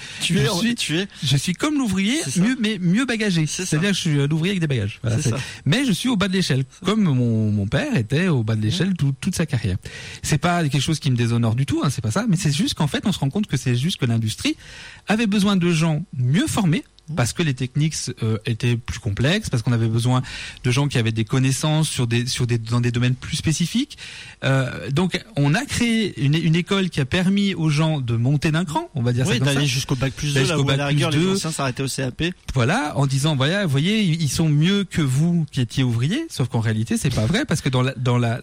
je suis comme l'ouvrier, mieux bagagé. C'est-à-dire que je suis l'ouvrier avec des bagages. Voilà, mais je suis au bas de l'échelle, comme mon père était au bas de l'échelle toute sa carrière. C'est pas quelque chose qui me déshonore du tout, c'est pas ça. Mais c'est juste qu'en fait, on se rend compte que c'est juste que l'industrie avait besoin de gens mieux formés, parce que les techniques étaient plus complexes, parce qu'on avait besoin de gens qui avaient des connaissances dans des domaines plus spécifiques. Donc on a créé une école qui a permis aux gens de monter d'un cran, on va dire ça comme ça. D'aller jusqu'au bac+2, là où à la rigueur les anciens s'arrêtaient au CAP. Voilà, en disant voilà, vous voyez, ils sont mieux que vous qui étiez ouvriers, sauf qu'en réalité c'est pas vrai, parce que dans la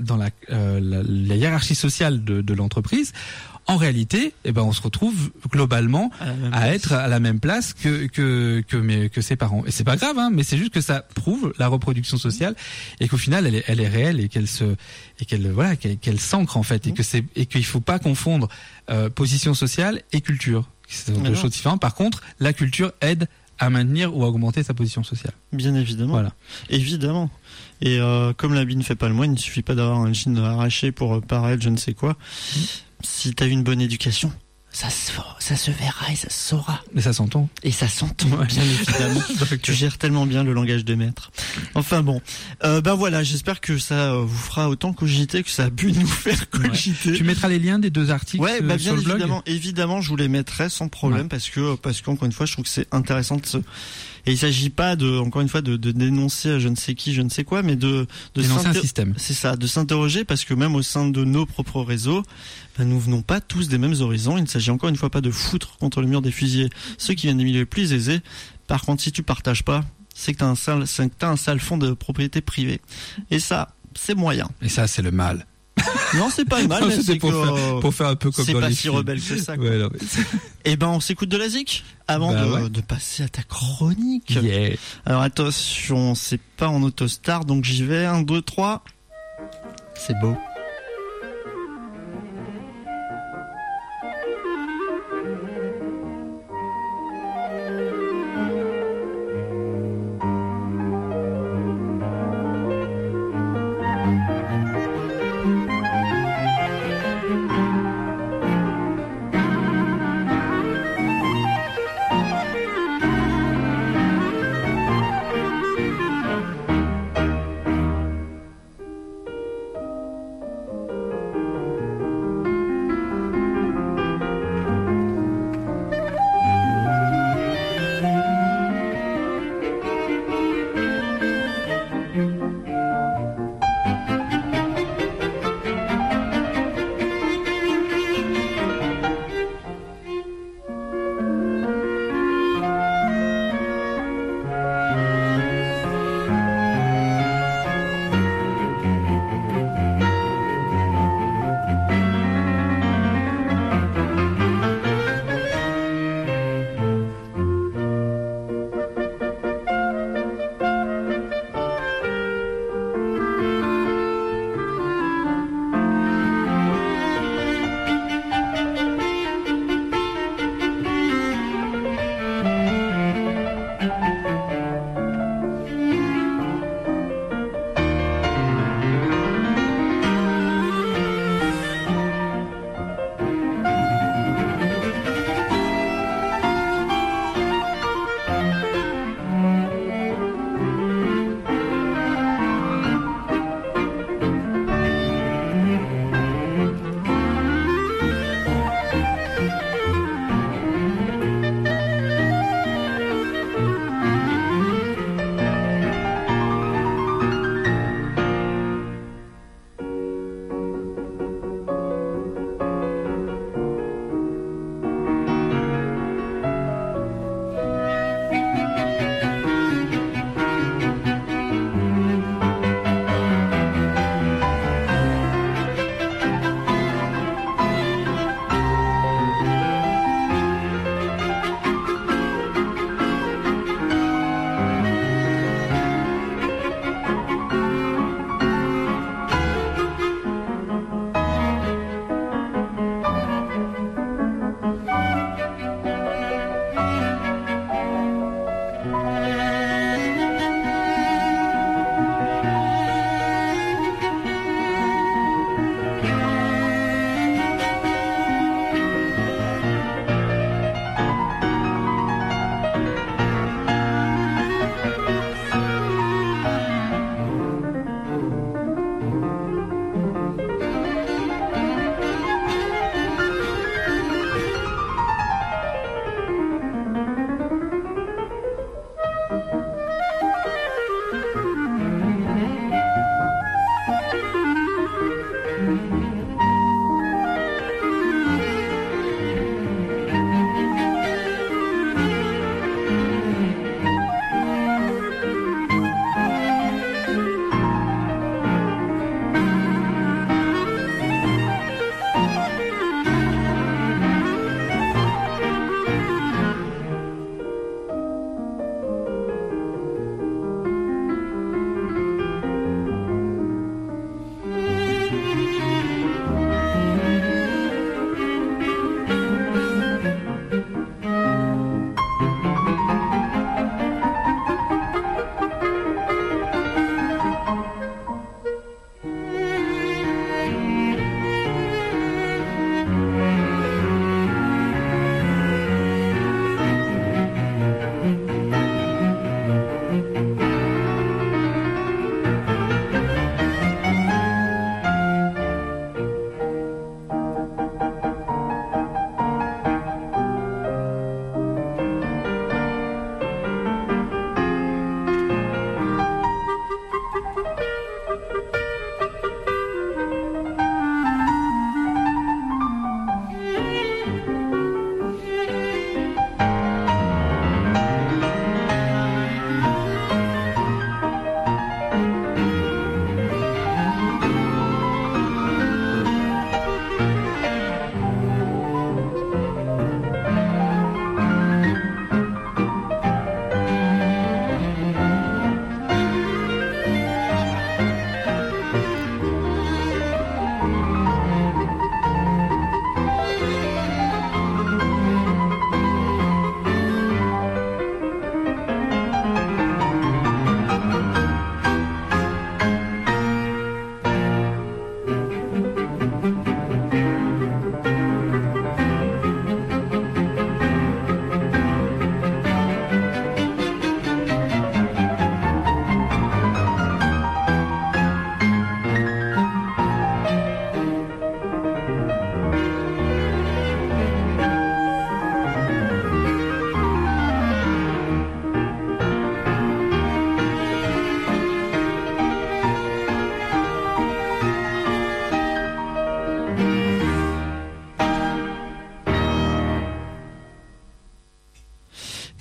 hiérarchie sociale de l'entreprise, en réalité, on se retrouve globalement à être à la même place que ses parents. Et c'est pas grave, mais c'est juste que ça prouve la reproduction sociale et qu'au final elle est réelle et qu'elle s'ancre en fait, et qu'il faut pas confondre position sociale et culture. C'est deux choses différentes. Par contre, la culture aide à maintenir ou à augmenter sa position sociale. Bien évidemment. Voilà. Évidemment. Et comme l'habit ne fait pas le moine, il ne suffit pas d'avoir un jean arraché pour paraître je ne sais quoi. Si t'as eu une bonne éducation, ça se verra et ça se saura. Mais ça s'entend. Et ça s'entend, Ouais. bien évidemment. Tu gères tellement bien le langage de maître. Enfin bon, voilà, j'espère que ça vous fera autant cogiter que ça a pu nous faire cogiter. Tu mettras les liens des 2 articles Ouais, sur bien le blog. évidemment, je vous les mettrai sans problème parce qu'encore une fois, je trouve que c'est intéressant et il s'agit pas encore une fois, de dénoncer je ne sais qui, je ne sais quoi, mais de dénoncer un système. C'est ça, de s'interroger parce que même au sein de nos propres réseaux, nous venons pas tous des mêmes horizons. Il ne s'agit encore une fois pas de foutre contre le mur des fusillés ceux qui viennent des milieux plus aisés. Par contre, si tu partages pas, c'est que t'as un sale fond de propriété privée. Et ça, c'est moyen. Et ça, c'est le mal. Non, c'est pas le mal, mais c'est pour faire un peu comme c'est dans pas les si films. rebelle que ça, quoi. Ouais, non, mais... Eh ben, on s'écoute de la zik avant de passer à ta chronique. Yeah. Alors attention, c'est pas en autostar, donc j'y vais. 1, 2, 3. C'est beau.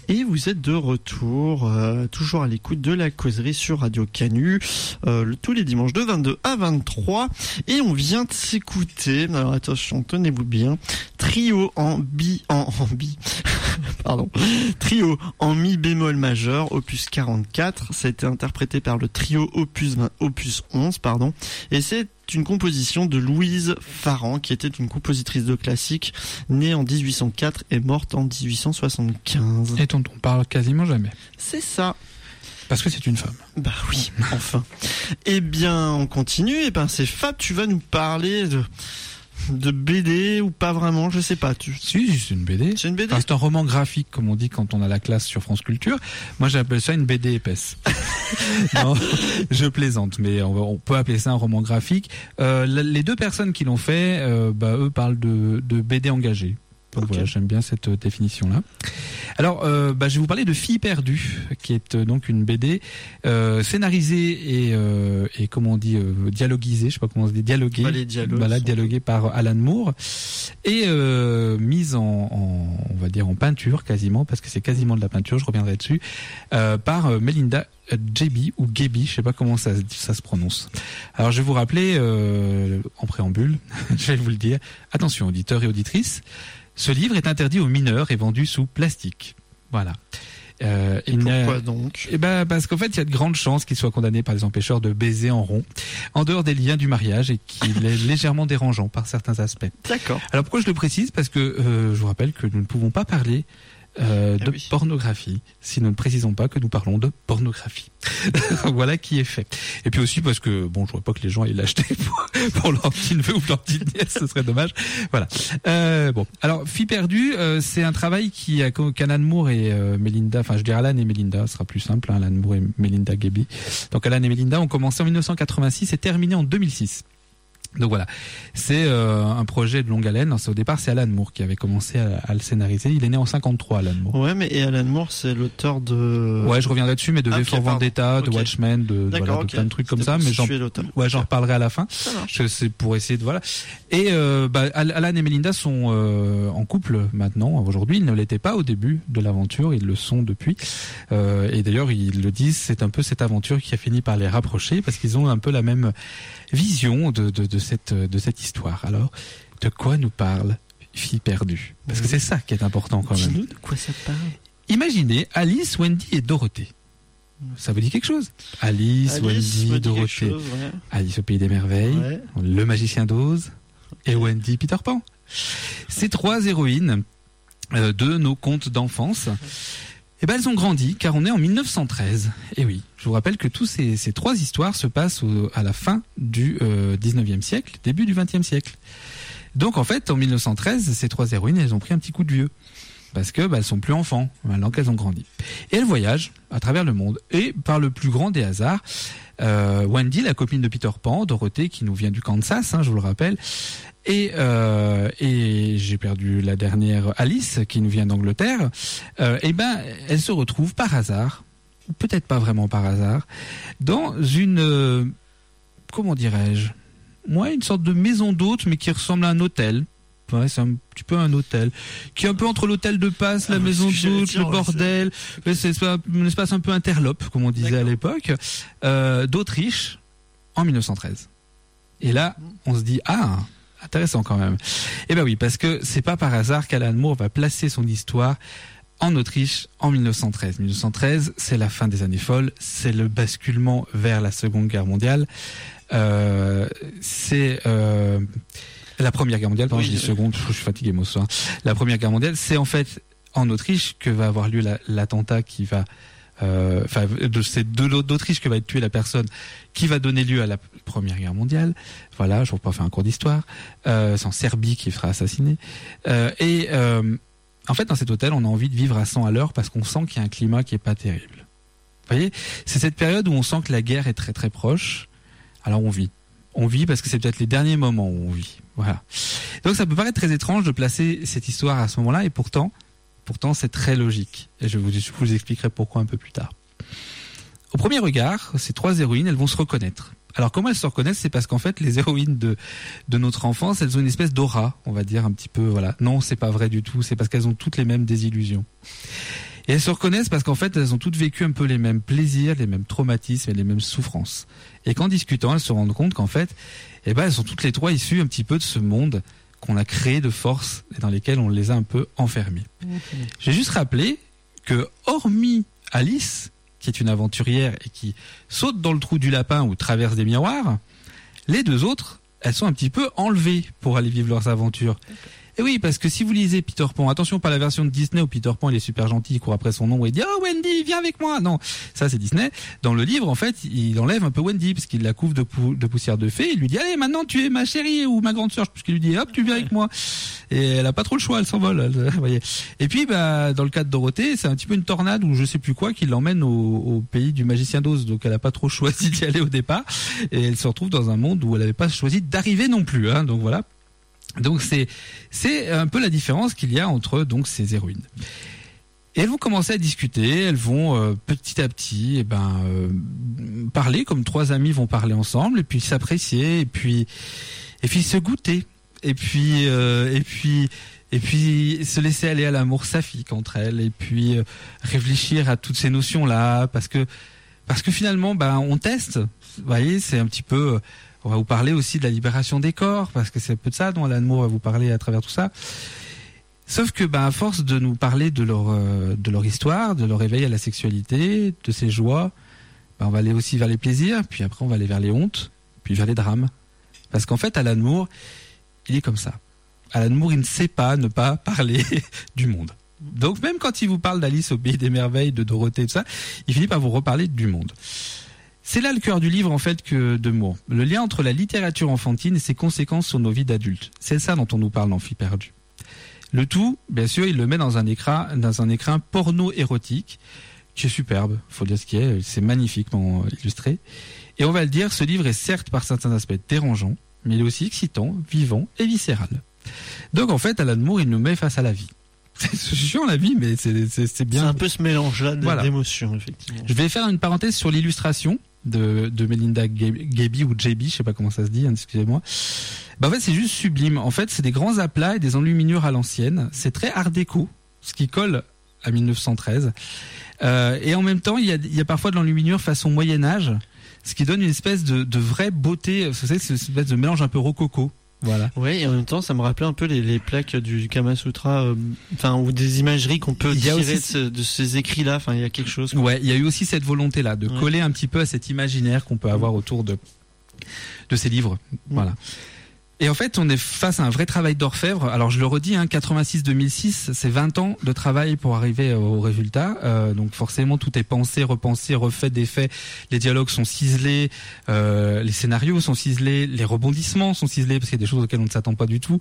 Et vous êtes de retour, toujours à l'écoute de la causerie sur Radio Canu, tous les dimanches de 22 à 23. Et on vient de s'écouter, alors attention, tenez-vous bien, Trio en Trio en mi bémol majeur, opus 44. Ça a été interprété par le trio opus 11, et c'est une composition de Louise Farrand, qui était une compositrice de classique, née en 1804 et morte en 1875. Et dont on parle quasiment jamais. C'est ça. Parce que c'est une femme. Bah oui, enfin. Eh bien, on continue. Eh ben, c'est Fab, tu vas nous parler de BD ou pas vraiment, je sais pas. Si, c'est une BD. C'est une BD. Enfin, c'est un roman graphique, comme on dit quand on a la classe sur France Culture. Moi, j'appelle ça une BD épaisse. Non, je plaisante, mais on peut appeler ça un roman graphique. Les deux personnes qui l'ont fait, eux parlent de BD engagée. Donc voilà, j'aime bien cette définition-là. Alors, je vais vous parler de Filles perdues, qui est donc une BD scénarisée et comment on dit, dialoguisée, je sais pas comment on dit, dialoguée. Dialoguée par Alan Moore et mise on va dire en peinture quasiment, parce que c'est quasiment de la peinture, je reviendrai dessus, par Melinda Gebbie ou Gebbie, je sais pas comment ça se prononce. Alors je vais vous rappeler en préambule, je vais vous le dire. Attention auditeurs et auditrices. Ce livre est interdit aux mineurs et vendu sous plastique. Voilà. Et pourquoi donc ? Parce qu'en fait, il y a de grandes chances qu'il soit condamné par les empêcheurs de baiser en rond, en dehors des liens du mariage, et qu'il est légèrement dérangeant par certains aspects. D'accord. Alors pourquoi je le précise ? Parce que je vous rappelle que nous ne pouvons pas parler pornographie si nous ne précisons pas que nous parlons de pornographie. Voilà qui est fait. Et puis aussi parce que je vois pas que les gens aillent l'acheter pour leur petit neveu ou leur petite nièce, ce serait dommage. Voilà. Alors Filles perdues, c'est un travail qu'Alan Moore et Melinda, enfin je dirais Alan et Melinda, ce sera plus simple, Alan Moore et Melinda Gebbie. Donc Alan et Melinda ont commencé en 1986 et terminé en 2006. Donc voilà, c'est un projet de longue haleine. Au départ, c'est Alan Moore qui avait commencé à le scénariser. Il est né en 53, Alan Moore. Ouais, mais Alan Moore, c'est l'auteur de... Ouais, je reviendrai dessus, mais de V for Vendetta, de Watchmen, de plein de trucs comme ça. Mais j'en reparlerai à la fin. C'est pour essayer de... Voilà. Et Alan et Melinda sont en couple maintenant, aujourd'hui. Ils ne l'étaient pas au début de l'aventure, ils le sont depuis. Et d'ailleurs, ils le disent, c'est un peu cette aventure qui a fini par les rapprocher, parce qu'ils ont un peu la même vision de cette histoire. Alors, de quoi nous parle Filles perdues ? Parce que c'est ça qui est important quand même. Dis-nous de quoi ça parle. Imaginez Alice, Wendy et Dorothée. Ça vous dit quelque chose ? Alice, Wendy, Dorothée. Chose, ouais. Alice au pays des merveilles, Le magicien d'Oz et Wendy Peter Pan. Ces trois héroïnes de nos contes d'enfance. Elles ont grandi, car on est en 1913. Et oui, je vous rappelle que tous ces trois histoires se passent à la fin du 19e siècle, début du 20e siècle. Donc en fait, en 1913, ces trois héroïnes, elles ont pris un petit coup de vieux. Parce que elles sont plus enfants, maintenant qu'elles ont grandi. Et elles voyagent à travers le monde. Et par le plus grand des hasards, Wendy, la copine de Peter Pan, Dorothée, qui nous vient du Kansas, je vous le rappelle, et j'ai perdu la dernière, Alice, qui nous vient d'Angleterre, elle se retrouve par hasard, ou peut-être pas vraiment par hasard, dans une, comment dirais-je, une sorte de maison d'hôte, mais qui ressemble à un hôtel. Ouais, c'est un petit peu un hôtel, qui est un peu entre l'hôtel de passe, la maison d'hôte, le bordel. C'est un espace un peu interlope, comme on disait à l'époque, d'Autriche, en 1913. Et là, on se dit, intéressant quand même. Eh ben oui, parce que c'est pas par hasard qu'Alan Moore va placer son histoire en Autriche en 1913. 1913, c'est la fin des années folles, c'est le basculement vers la Seconde Guerre mondiale. C'est la Première Guerre mondiale, pardon, je dis seconde, je suis fatigué moi ce soir. La Première Guerre mondiale, c'est en fait en Autriche que va avoir lieu l'attentat qui va c'est d'Autriche que va être tuée la personne qui va donner lieu à la Première Guerre mondiale. Voilà, je ne vais pas faire un cours d'histoire. C'est en Serbie qu'il sera assassiné. En fait, dans cet hôtel, on a envie de vivre à 100 à l'heure parce qu'on sent qu'il y a un climat qui est pas terrible. Vous voyez, c'est cette période où on sent que la guerre est très très proche. Alors on vit. On vit parce que c'est peut-être les derniers moments où on vit. Voilà. Donc ça peut paraître très étrange de placer cette histoire à ce moment-là, et pourtant c'est très logique. Et je vous expliquerai pourquoi un peu plus tard. Au premier regard, ces trois héroïnes, elles vont se reconnaître. Alors comment elles se reconnaissent ? C'est parce qu'en fait, les héroïnes de notre enfance, elles ont une espèce d'aura, on va dire un petit peu, voilà. Non, c'est pas vrai du tout, c'est parce qu'elles ont toutes les mêmes désillusions. Et elles se reconnaissent parce qu'en fait, elles ont toutes vécu un peu les mêmes plaisirs, les mêmes traumatismes et les mêmes souffrances. Et qu'en discutant, elles se rendent compte qu'en fait, elles sont toutes les trois issues un petit peu de ce monde qu'on a créé de force et dans lesquels on les a un peu enfermées. J'ai juste rappelé que, hormis Alice, qui est une aventurière et qui saute dans le trou du lapin ou traverse des miroirs, les deux autres, elles sont un petit peu enlevées pour aller vivre leurs aventures. Et oui, parce que si vous lisez Peter Pan, attention, pas la version de Disney où Peter Pan il est super gentil, il court après son ombre et il dit « Oh Wendy, viens avec moi !» Non, ça c'est Disney. Dans le livre, en fait, il enlève un peu Wendy parce qu'il la couvre de poussière de fée. Il lui dit « Allez, maintenant tu es ma chérie ou ma grande sœur. » Puisqu'il lui dit « Hop, tu viens avec moi. » Et elle a pas trop le choix, elle s'envole. Vous voyez. Et puis, dans le cas de Dorothée, c'est un petit peu une tornade ou je sais plus quoi qui l'emmène au pays du magicien d'Oz. Donc elle a pas trop choisi d'y aller au départ. Et elle se retrouve dans un monde où elle avait pas choisi d'arriver non plus. Donc voilà. Donc c'est un peu la différence qu'il y a entre donc ces héroïnes. Et elles vont commencer à discuter, elles vont petit à petit parler comme trois amies vont parler ensemble et puis s'apprécier et puis se goûter et puis se laisser aller à l'amour saphique entre elles et puis réfléchir à toutes ces notions là parce que finalement on teste. Vous voyez, c'est un petit peu on va vous parler aussi de la libération des corps, parce que c'est un peu de ça dont Alan Moore va vous parler à travers tout ça. Sauf que, à force de nous parler de leur histoire, de leur éveil à la sexualité, de ses joies, on va aller aussi vers les plaisirs, puis après on va aller vers les hontes, puis vers les drames. Parce qu'en fait, Alan Moore, il est comme ça. Alan Moore, il ne sait pas ne pas parler du monde. Donc même quand il vous parle d'Alice au Pays des Merveilles, de Dorothée, tout ça, il finit par vous reparler du monde. C'est là le cœur du livre en fait que de Moore. Le lien entre la littérature enfantine et ses conséquences sur nos vies d'adultes. C'est ça dont on nous parle dans Filles perdues. Le tout, bien sûr, il le met dans un écrin porno-érotique qui est superbe, faut dire ce qui est, c'est magnifiquement illustré. Et on va le dire, ce livre est certes par certains aspects dérangeant, mais il est aussi excitant, vivant et viscéral. Donc en fait, Alan Moore, il nous met face à la vie. C'est chiant la vie, mais c'est bien. C'est un peu ce mélange-là d'émotions, effectivement. Je vais faire une parenthèse sur l'illustration de Melinda Gaby ou JB, je sais pas comment ça se dit, excusez-moi. En fait, c'est juste sublime. En fait, c'est des grands aplats et des enluminures à l'ancienne. C'est très art déco, ce qui colle à 1913. Et en même temps, il y a parfois de l'enluminure façon Moyen-Âge, ce qui donne une espèce de vraie beauté. Vous savez, c'est une espèce de mélange un peu rococo. Voilà. Ouais, et en même temps, ça me rappelait un peu les plaques du Kama Sutra, ou des imageries qu'on peut tirer de ces écrits-là. Enfin, il y a quelque chose. Ouais, il y a eu aussi cette volonté-là de coller un petit peu à cet imaginaire qu'on peut avoir autour de ces livres. Voilà. Et en fait, on est face à un vrai travail d'orfèvre. Alors, je le redis, 86-2006, c'est 20 ans de travail pour arriver au résultat. Donc, forcément, tout est pensé, repensé, refait, défait. Les dialogues sont ciselés, les scénarios sont ciselés, les rebondissements sont ciselés parce qu'il y a des choses auxquelles on ne s'attend pas du tout.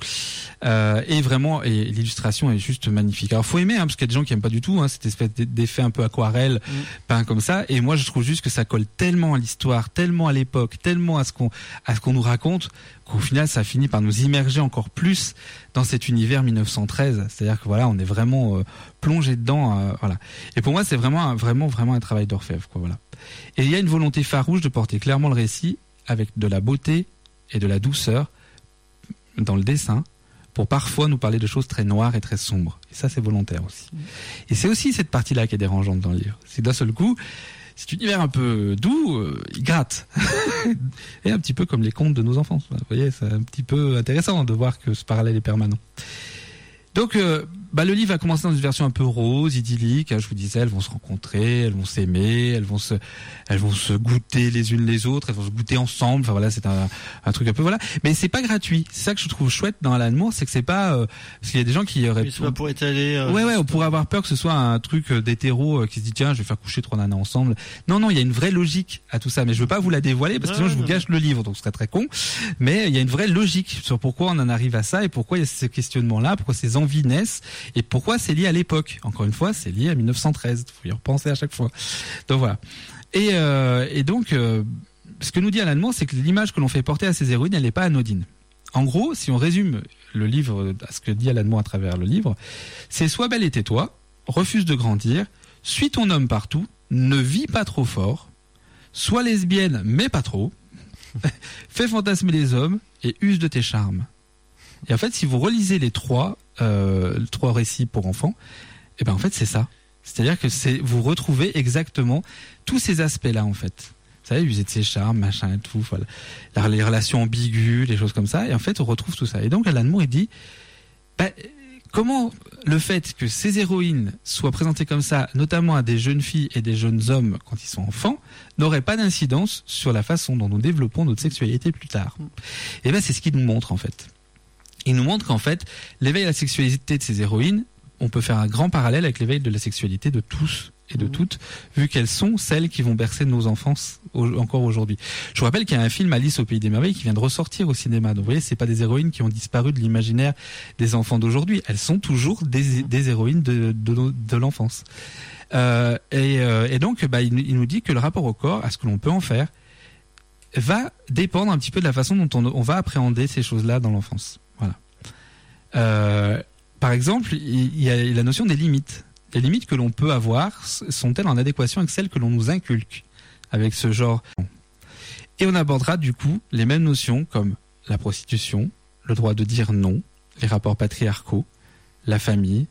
Et vraiment, et l'illustration est juste magnifique. Alors, faut aimer, parce qu'il y a des gens qui aiment pas du tout, cette espèce d'effet un peu aquarelle, peint comme ça. Et moi, je trouve juste que ça colle tellement à l'histoire, tellement à l'époque, tellement à ce qu'on nous raconte, qu'au final, ça finit par nous immerger encore plus dans cet univers 1913. C'est-à-dire que voilà, on est vraiment plongé dedans. Voilà. Et pour moi, c'est vraiment un travail d'orfèvre, quoi. Voilà. Et il y a une volonté farouche de porter clairement le récit avec de la beauté et de la douceur dans le dessin, pour parfois nous parler de choses très noires et très sombres. Et ça, c'est volontaire aussi. Et c'est aussi cette partie-là qui est dérangeante dans le livre. C'est d'un seul coup, cet univers un peu doux, il gratte. Et un petit peu comme les contes de nos enfants. Vous voyez, c'est un petit peu intéressant de voir que ce parallèle est permanent. Donc, le livre va commencer dans une version un peu rose, idyllique. Je vous disais, elles vont se rencontrer, elles vont s'aimer, elles vont se goûter les unes les autres, elles vont se goûter ensemble. Enfin voilà, c'est un truc un peu voilà. Mais c'est pas gratuit. C'est ça que je trouve chouette dans Alan Moore, c'est que c'est pas parce qu'il y a des gens qui auraient. C'est pas pour étaler. Ouais, on pourrait avoir peur que ce soit un truc d'hétéro qui se dit tiens, je vais faire coucher 3 nanas ensemble. Non, il y a une vraie logique à tout ça. Mais je veux pas vous la dévoiler parce que sinon je vous gâche le livre, donc ce serait très con. Mais il y a une vraie logique sur pourquoi on en arrive à ça et pourquoi il y a ce questionnement-là, pourquoi ces envies naissent. Et pourquoi c'est lié à l'époque? Encore une fois, c'est lié à 1913. Il faut y repenser à chaque fois. Donc voilà. Et donc, ce que nous dit Alan Moore, c'est que l'image que l'on fait porter à ces héroïnes, elle n'est pas anodine. En gros, si on résume le livre à ce que dit Alan Moore à travers le livre, c'est sois belle et tais-toi, refuse de grandir, suis ton homme partout, ne vis pas trop fort, sois lesbienne mais pas trop, fais fantasmer les hommes et use de tes charmes. Et en fait, si vous relisez les trois récits pour enfants, en fait, c'est ça. C'est-à-dire que vous retrouvez exactement tous ces aspects-là, en fait. Vous savez, user de ses charmes, machin et tout, voilà. Les relations ambiguës, les choses comme ça. Et en fait, on retrouve tout ça. Et donc, Alan Moore, il dit, comment le fait que ces héroïnes soient présentées comme ça, notamment à des jeunes filles et des jeunes hommes quand ils sont enfants, n'aurait pas d'incidence sur la façon dont nous développons notre sexualité plus tard. Et c'est ce qu'il nous montre, en fait. Il nous montre qu'en fait, l'éveil à la sexualité de ces héroïnes, on peut faire un grand parallèle avec l'éveil de la sexualité de tous et de toutes, vu qu'elles sont celles qui vont bercer nos enfances encore aujourd'hui. Je vous rappelle qu'il y a un film Alice au Pays des Merveilles qui vient de ressortir au cinéma. Donc vous voyez, c'est pas des héroïnes qui ont disparu de l'imaginaire des enfants d'aujourd'hui. Elles sont toujours des héroïnes de l'enfance. Et donc, il nous dit que le rapport au corps, à ce que l'on peut en faire, va dépendre un petit peu de la façon dont on va appréhender ces choses-là dans l'enfance. Voilà. Par exemple, il y a la notion des limites. Les limites que l'on peut avoir sont-elles en adéquation avec celles que l'on nous inculque avec ce genre? Et on abordera du coup les mêmes notions comme la prostitution, le droit de dire non, les rapports patriarcaux, la famille,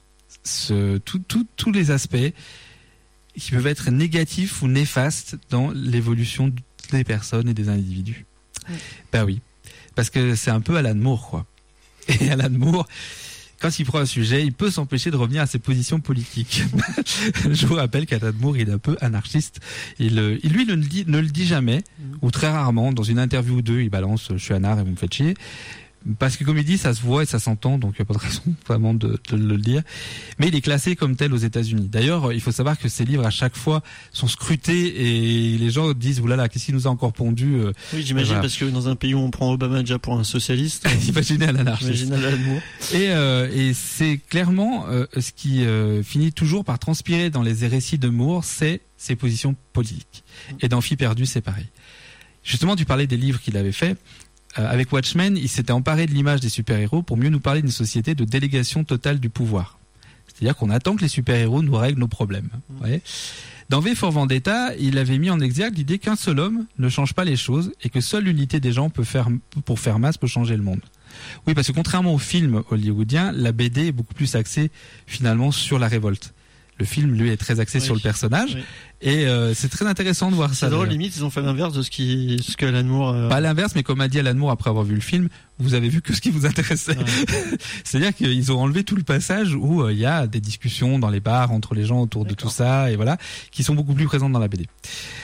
tous les aspects qui peuvent être négatifs ou néfastes dans l'évolution des personnes et des individus. Oui, parce que c'est un peu Alan Moore, quoi. Et Alan Moore, quand il prend un sujet, il peut s'empêcher de revenir à ses positions politiques. Je vous rappelle qu'Alan Moore, il est un peu anarchiste. Lui ne le dit jamais, ou très rarement. Dans une interview ou deux, il balance « je suis anard et vous me faites chier ». Parce que comme il dit, ça se voit et ça s'entend, donc il n'y a pas de raison vraiment de le dire. Mais il est classé comme tel aux États-Unis. D'ailleurs, il faut savoir que ces livres à chaque fois sont scrutés et les gens disent oulala, qu'est-ce qu'il nous a encore pondu Oui, j'imagine, voilà. Parce que dans un pays où on prend Obama déjà pour un socialiste, imaginez un anarchiste. Imaginez Alan Moore. Et c'est clairement ce qui finit toujours par transpirer dans les récits de Moore, c'est ses positions politiques. Et dans Filles perdues, c'est pareil. Justement, tu parlais des livres qu'il avait fait. Avec Watchmen, il s'était emparé de l'image des super-héros pour mieux nous parler d'une société de délégation totale du pouvoir. C'est-à-dire qu'on attend que les super-héros nous règlent nos problèmes. Vous voyez ? Dans V for Vendetta, il avait mis en exergue l'idée qu'un seul homme ne change pas les choses et que seule l'unité des gens pour faire masse peut changer le monde. Oui, parce que contrairement au film hollywoodien, la BD est beaucoup plus axée finalement sur la révolte. Le film, lui, est très axé sur le personnage. Oui. Et c'est très intéressant de voir ça. C'est drôle, limite, ils ont fait l'inverse de ce que Alan Moore... Pas l'inverse, mais comme a dit Alan Moore après avoir vu le film, vous avez vu que ce qui vous intéressait. Ouais. C'est-à-dire qu'ils ont enlevé tout le passage où il y a des discussions dans les bars entre les gens autour de tout ça, et voilà, qui sont beaucoup plus présentes dans la BD.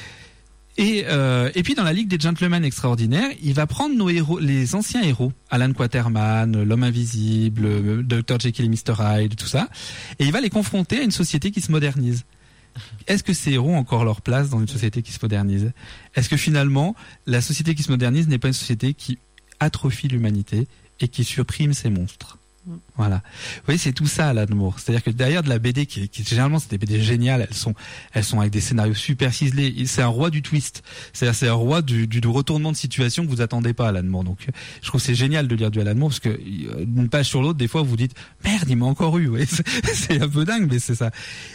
Et puis dans la Ligue des Gentlemen Extraordinaires, il va prendre nos héros, les anciens héros, Alan Quaterman, l'Homme Invisible, Dr. Jekyll et Mr. Hyde, tout ça, et il va les confronter à une société qui se modernise. Est-ce que ces héros ont encore leur place dans une société qui se modernise? Est-ce que finalement, la société qui se modernise n'est pas une société qui atrophie l'humanité et qui supprime ses monstres? Voilà. Vous voyez, c'est tout ça, Alan Moore. C'est-à-dire que derrière de la BD, qui généralement c'est des BD géniales, elles sont avec des scénarios super ciselés. C'est un roi du twist. C'est-à-dire c'est un roi du retournement de situation que vous attendez pas, Alan Moore. Donc, je trouve que c'est génial de lire du Alan Moore parce que d'une page sur l'autre, des fois, vous dites merde, il m'a encore eu. Ouais, c'est un peu dingue, mais c'est ça.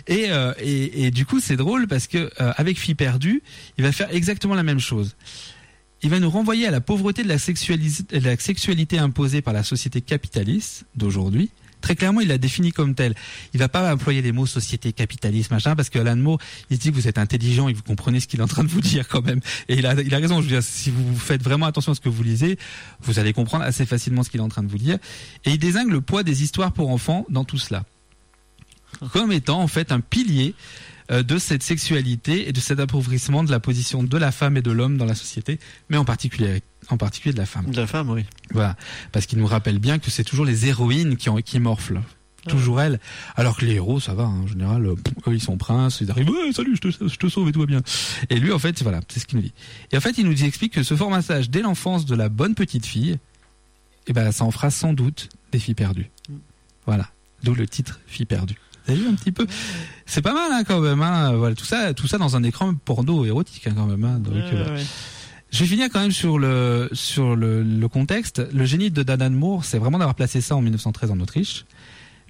Et du coup, c'est drôle parce que avec Filles perdues, il va faire exactement la même chose. Il va nous renvoyer à la pauvreté de la sexualité imposée par la société capitaliste d'aujourd'hui. Très clairement, il la définit comme telle. Il va pas employer les mots société, capitalisme, machin, parce que Alan Moore, il se dit que vous êtes intelligent et que vous comprenez ce qu'il est en train de vous dire quand même. Et il a raison. Je veux dire, si vous faites vraiment attention à ce que vous lisez, vous allez comprendre assez facilement ce qu'il est en train de vous dire. Et il désigne le poids des histoires pour enfants dans tout cela, comme étant en fait un pilier de cette sexualité et de cet appauvrissement de la position de la femme et de l'homme dans la société, mais en particulier de la femme. De la femme, oui. Voilà, parce qu'il nous rappelle bien que c'est toujours les héroïnes qui morflent. Toujours elles. Alors que les héros, ça va, en général, eux, ils sont princes, ils arrivent, ouais, salut, je te sauve et tout va bien. Et lui, en fait, voilà, c'est ce qu'il nous dit. Et en fait, il nous explique que ce formatage dès l'enfance de la bonne petite fille, ça en fera sans doute des filles perdues. Voilà. D'où le titre Filles perdues. Vous avez vu un petit peu? C'est pas mal, hein, quand même, hein. Voilà, tout ça dans un écran porno érotique, hein, quand même, hein. Donc, ouais. Je vais finir quand même sur le contexte. Le génie de Alan Moore, c'est vraiment d'avoir placé ça en 1913 en Autriche.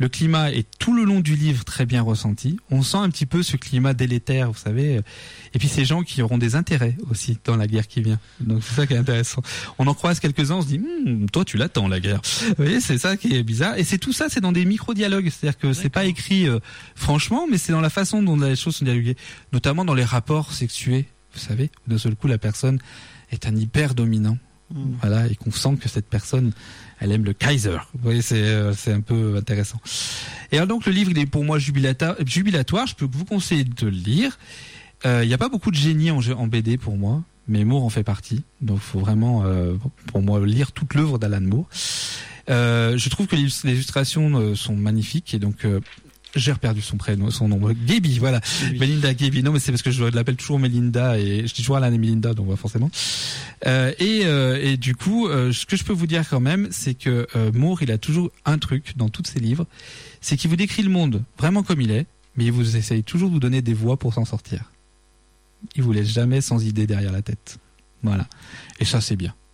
Le climat est tout le long du livre très bien ressenti. On sent un petit peu ce climat délétère, vous savez. Et puis ces gens qui auront des intérêts aussi dans la guerre qui vient. Donc c'est ça qui est intéressant. On en croise quelques-uns, on se dit, toi tu l'attends la guerre. Vous voyez, c'est ça qui est bizarre. Et c'est tout ça, c'est dans des micro-dialogues. C'est-à-dire que c'est pas écrit franchement, mais c'est dans la façon dont les choses sont dialoguées. Notamment dans les rapports sexués. Vous savez, d'un seul coup, la personne est un hyper dominant. Voilà, et qu'on sent que cette personne, elle aime le Kaiser. Vous voyez, c'est un peu intéressant. Et alors donc le livre, il est pour moi jubilatoire. Je peux vous conseiller de le lire. Il n'y a pas beaucoup de génie en BD pour moi, mais Moore en fait partie. Donc il faut vraiment, pour moi, lire toute l'œuvre d'Alan Moore. Je trouve que les illustrations sont magnifiques et donc j'ai reperdu son nom. Gaby, voilà. Oui. Melinda Gaby. Non, mais c'est parce que je l'appelle toujours Melinda et je dis toujours Alan et Melinda, donc forcément. Et du coup, ce que je peux vous dire quand même, c'est que Moore, il a toujours un truc dans tous ses livres, c'est qu'il vous décrit le monde vraiment comme il est, mais il vous essaye toujours de vous donner des voies pour s'en sortir. Il vous laisse jamais sans idée derrière la tête. Voilà. Et ça, c'est bien.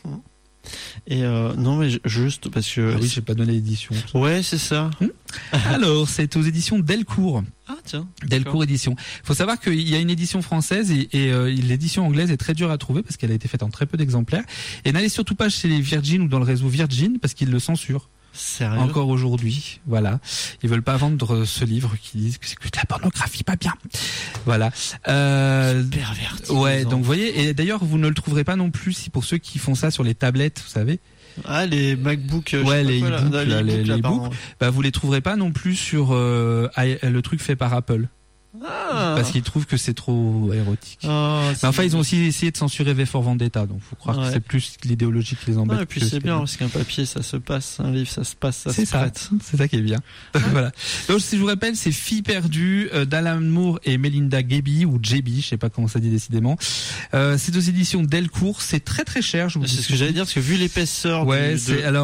Et non mais juste parce que oui, j'ai pas donné l'édition. Ouais, c'est ça. Alors, c'est aux éditions Delcourt. Ah tiens. Delcourt édition. Faut savoir qu'il y a une édition française et l'édition anglaise est très dure à trouver parce qu'elle a été faite en très peu d'exemplaires. Et n'allez surtout pas chez les Virgin ou dans le réseau Virgin parce qu'ils le censurent. Sérieux ? Encore aujourd'hui, voilà. Ils veulent pas vendre ce livre qui disent que c'est que de la pornographie, pas bien. Voilà. Perverti. Ouais, donc vous voyez, et d'ailleurs vous ne le trouverez pas non plus si pour ceux qui font ça sur les tablettes, vous savez. Ah, les MacBooks. Ouais, les e-books. Bah vous les trouverez pas non plus sur le truc fait par Apple. Parce qu'ils trouvent que c'est trop érotique. Mais enfin, ils ont aussi essayé de censurer V for Vendetta, donc faut croire que c'est plus l'idéologie qui les embête. Et puis c'est bien parce qu'un papier, ça se passe, un livre, ça se passe, ça se prête. C'est ça qui est bien. Voilà. Donc si je vous rappelle, c'est Filles perdues d'Alan Moore et Melinda Gaby ou JB, je sais pas comment ça dit décidément. C'est aux éditions Delcourt, c'est très très cher. C'est ce que j'allais dire parce que vu l'épaisseur. Ouais,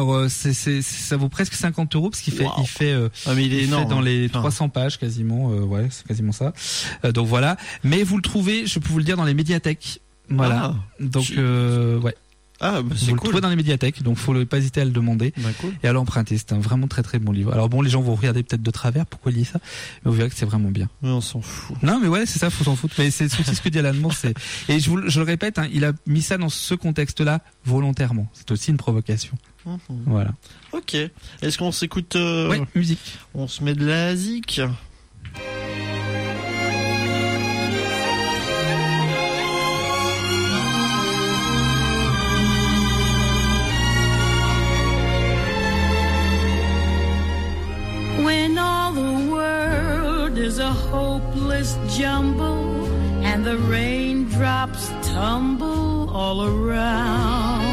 ça vaut presque 50 € parce qu'il fait, il fait énorme, dans les 300 pages quasiment. Ouais, c'est quasiment ça. Donc voilà, mais vous le trouvez, je peux vous le dire, dans les médiathèques. Voilà. Donc ouais. Ah, bah c'est vous cool. le trouvez dans les médiathèques, donc faut pas hésiter à le demander et à l'emprunter. C'est un vraiment très très bon livre. Alors bon, les gens vont regarder peut-être de travers pourquoi il lit ça, mais vous verrez que c'est vraiment bien. Mais on s'en fout. Non, mais ouais, c'est ça, faut s'en foutre. Mais c'est aussi ce que dit Alan Moore. Et je le répète, hein, il a mis ça dans ce contexte-là volontairement. C'est aussi une provocation. Voilà. Ok. Est-ce qu'on s'écoute Ouais, musique. On se met de la zik. When all the world is a hopeless jumble and the raindrops tumble all around,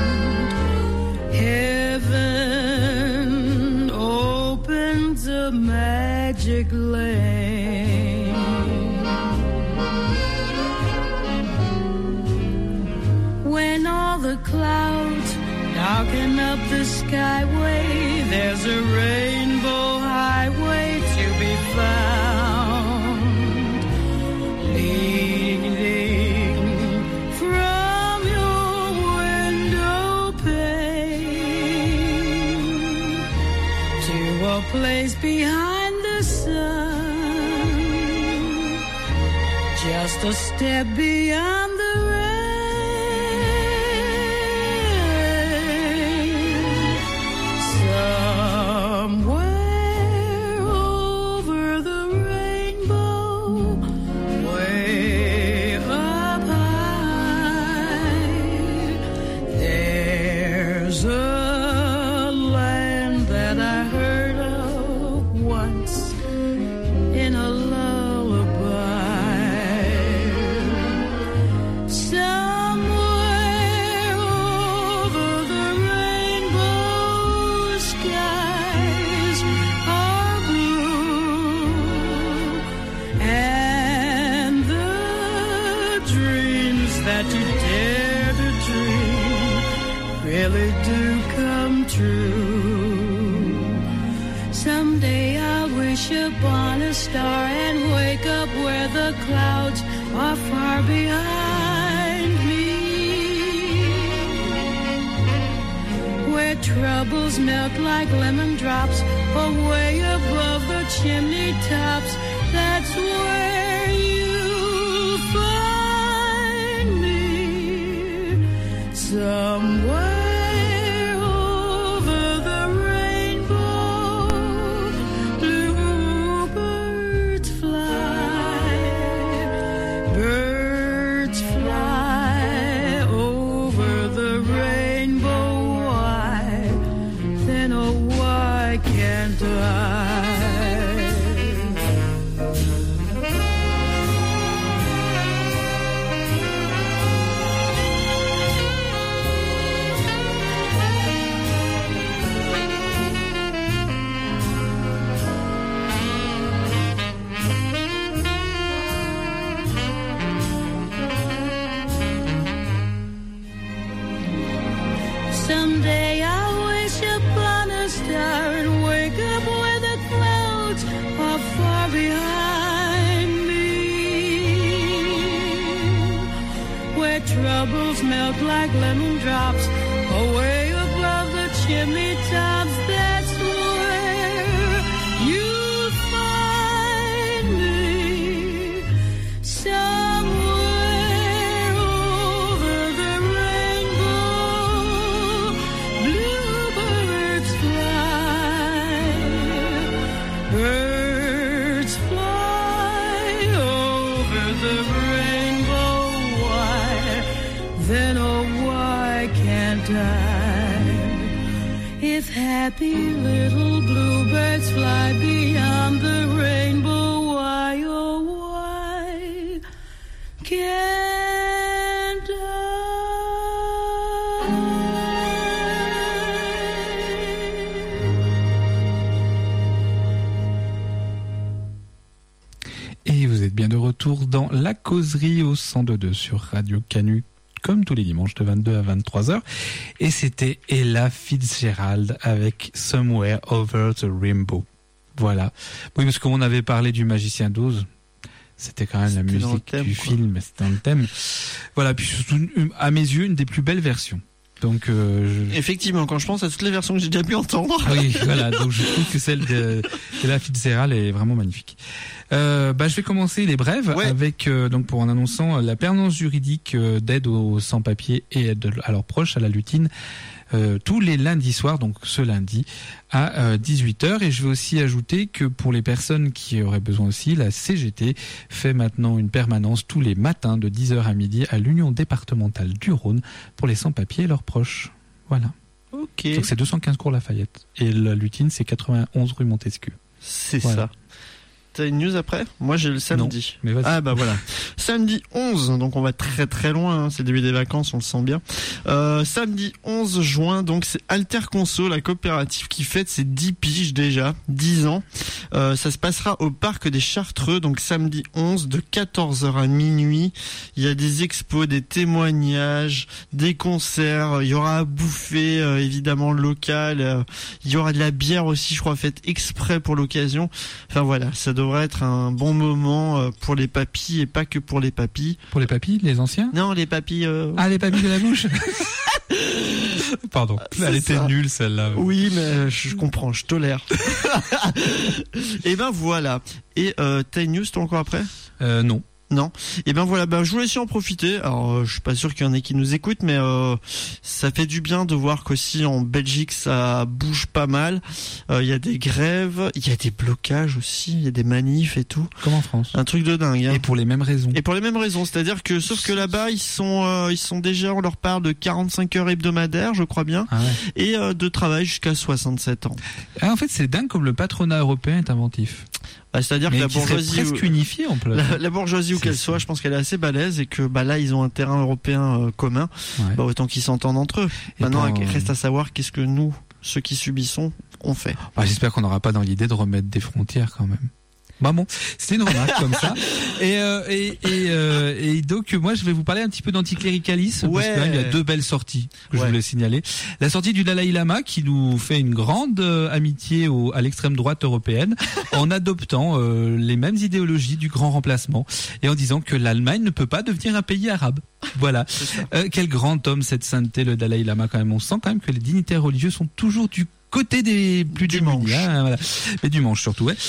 heaven opens a magic lane. When all the clouds darken up the skyway, there's a rainbow highway to be found, leading from your window pane to a place behind the sun, just a step beyond the rain. Upon a star and wake up where the clouds are far behind me, where troubles melt like lemon drops away above the chimney tops. That's where you'll find me, somewhere over the rainbow. Bluebirds fly, birds fly over the rainbow. Why, then oh why can't I? Someday I'll wish upon a star and wake up where the clouds are far behind me, where troubles melt like lemon drops away above the chimney tops. That's where you'll find me, somewhere over the rainbow. Bluebirds fly, birds fly over the rainbow. Why, then oh why can't I? If happy little bluebirds fly beyond the rainbow, why oh why can't Et vous êtes bien de retour dans La Causerie au 102.2 sur Radio Canu, comme tous les dimanches de 22 à 23h. Et c'était Ella Fitzgerald avec Somewhere Over the Rainbow. Voilà. Oui, parce qu'on avait parlé du Magicien d'Oz. C'était quand même C'était la dans le musique thème, du quoi. film, c'était dans le thème. Voilà, puis surtout, à mes yeux, une des plus belles versions. Donc, Effectivement, quand je pense à toutes les versions que j'ai déjà pu entendre. Ah oui, voilà. Donc je trouve que celle de la Fitzgerald est vraiment magnifique. Je vais commencer les brèves avec donc pour en annonçant la permanence juridique d'aide aux sans-papiers et aide à leurs proches à la lutine tous les lundis soirs, donc ce lundi à 18h. Et je vais aussi ajouter que pour les personnes qui auraient besoin aussi, la CGT fait maintenant une permanence tous les matins de 10h à midi à l'Union départementale du Rhône pour les sans-papiers et leurs proches. Voilà. Ok. Donc c'est 215 cours Lafayette. Et la lutine, c'est 91 rue Montesquieu. C'est Voilà. ça. T'as une news après? Moi j'ai le samedi. Mais vas-y. Ah bah voilà. Samedi 11, donc on va très très loin, hein. C'est le début des vacances, on le sent bien. Samedi 11 juin, donc c'est Alter Conso, la coopérative qui fête ses 10 piges déjà, 10 ans. Ça se passera au parc des Chartreux, donc samedi 11 de 14h à minuit. Il y a des expos, des témoignages, des concerts, il y aura à bouffer évidemment local, il y aura de la bière aussi, je crois, faite exprès pour l'occasion. Enfin voilà, ça devrait être un bon moment pour les papis et pas que pour les papis. Pour les papis, les anciens? Non, les papis... Ah, les papis de la bouche. Pardon, C'est elle était ça. nulle celle-là. Oui, mais je comprends, je tolère. Et ben voilà. Et t'as une news toi encore après? Non. Non. Et ben voilà, je voulais aussi en profiter. Alors je suis pas sûr qu'il y en ait qui nous écoutent, mais ça fait du bien de voir qu'aussi en Belgique ça bouge pas mal. Il y a des grèves, il y a des blocages aussi, il y a des manifs et tout. Comme en France. Un truc de dingue. Hein. Et pour les mêmes raisons. Et pour les mêmes raisons, c'est-à-dire que sauf que là-bas ils sont déjà, on leur parle de 45 heures hebdomadaires, je crois bien, Ah ouais. et de travail jusqu'à 67 ans. Ah, en fait, c'est dingue comme le patronat européen est inventif. C'est-à-dire que Mais la qui serait bourgeoisie, presque unifié en plus. la bourgeoisie où C'est qu'elle ça. soit, je pense qu'elle est assez balèze et que là ils ont un terrain européen commun. Ouais. Autant qu'ils s'entendent entre eux. Et Maintenant, pour, il reste à savoir qu'est-ce que nous, ceux qui subissons, on fait. J'espère qu'on n'aura pas dans l'idée de remettre des frontières quand même. Bon, c'était une remarque comme ça. Et donc moi je vais vous parler un petit peu d'anticléricalisme parce que là, il y a deux belles sorties que je voulais signaler. La sortie du Dalai Lama qui nous fait une grande amitié à l'extrême droite européenne en adoptant les mêmes idéologies du grand remplacement et en disant que l'Allemagne ne peut pas devenir un pays arabe. Voilà. Quel grand homme cette sainteté, le Dalai Lama quand même. On sent quand même que les dignitaires religieux sont toujours du côté des plus Du démunis, manche. hein, voilà. Mais du manche surtout, ouais.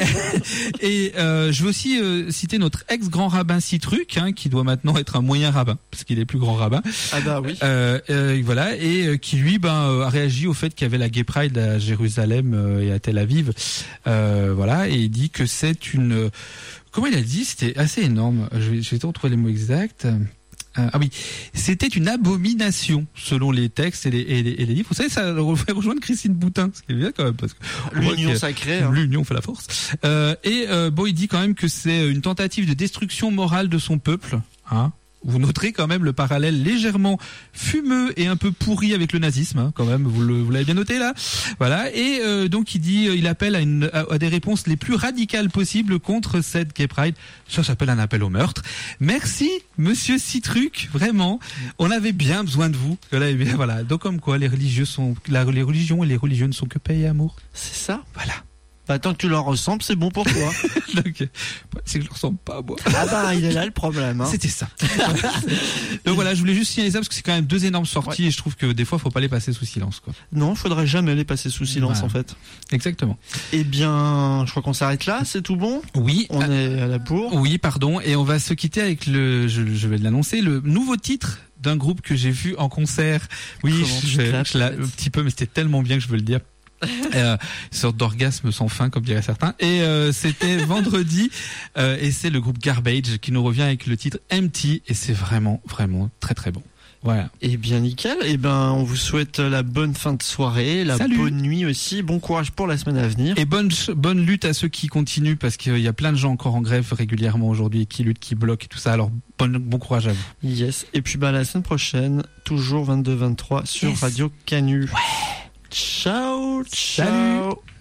Et je veux aussi citer notre ex-grand rabbin Citruc, hein, qui doit maintenant être un moyen rabbin, parce qu'il est plus grand rabbin. Ah bah oui. Voilà, et qui lui a réagi au fait qu'il y avait la Gay Pride à Jérusalem et à Tel Aviv. Voilà, et il dit que c'est une... Comment il a dit? C'était assez énorme. Je vais retrouver les mots exacts. Ah oui, c'était une abomination selon les textes et les livres. Vous savez, ça fait rejoindre Christine Boutin, ce qui est bien quand même, parce que L'union sacrée. Hein. l'union fait la force. Bon, il dit quand même que c'est une tentative de destruction morale de son peuple. Hein. Vous noterez quand même le parallèle légèrement fumeux et un peu pourri avec le nazisme, hein, quand même. Vous l'avez bien noté là. Voilà. Et donc il appelle à des réponses les plus radicales possibles contre cette Gay Pride. Ça s'appelle un appel au meurtre. Merci, Monsieur Citruc. Vraiment, on avait bien besoin de vous. Voilà. Donc comme quoi, les religions et les religieux ne sont que paix et amour. C'est ça. Voilà. Bah, tant que tu leur ressembles, c'est bon pour toi. Donc, c'est que je ne ressemble pas à moi. Ah bah, il est là le problème. Hein. C'était ça. Donc voilà, je voulais juste signaler ça parce que c'est quand même 2 énormes sorties et je trouve que des fois, faut pas les passer sous silence, quoi. Non, faudrait jamais les passer sous silence, Voilà. en fait. Exactement. Eh bien, je crois qu'on s'arrête là, c'est tout bon? Oui. On est à la bourre. Oui, pardon. Et on va se quitter avec je vais l'annoncer, le nouveau titre d'un groupe que j'ai vu en concert. Oui, Comment tu clapes, un petit peu, mais c'était tellement bien que je veux le dire. Une sorte d'orgasme sans fin, comme diraient certains. Et c'était vendredi, et c'est le groupe Garbage qui nous revient avec le titre Empty, et c'est vraiment, vraiment très très bon. Voilà. Eh bien, nickel. Eh ben, on vous souhaite la bonne fin de soirée, la Salut. bonne nuit aussi. Bon courage pour la semaine à venir. Et bonne lutte à ceux qui continuent, parce qu'il y a plein de gens encore en grève régulièrement aujourd'hui qui luttent, qui bloquent et tout ça. Alors bon courage à vous. Yes. Et puis, bah, la semaine prochaine, toujours 22-23 sur Yes. Radio Canu. Ouais. Ciao, ciao. Salut.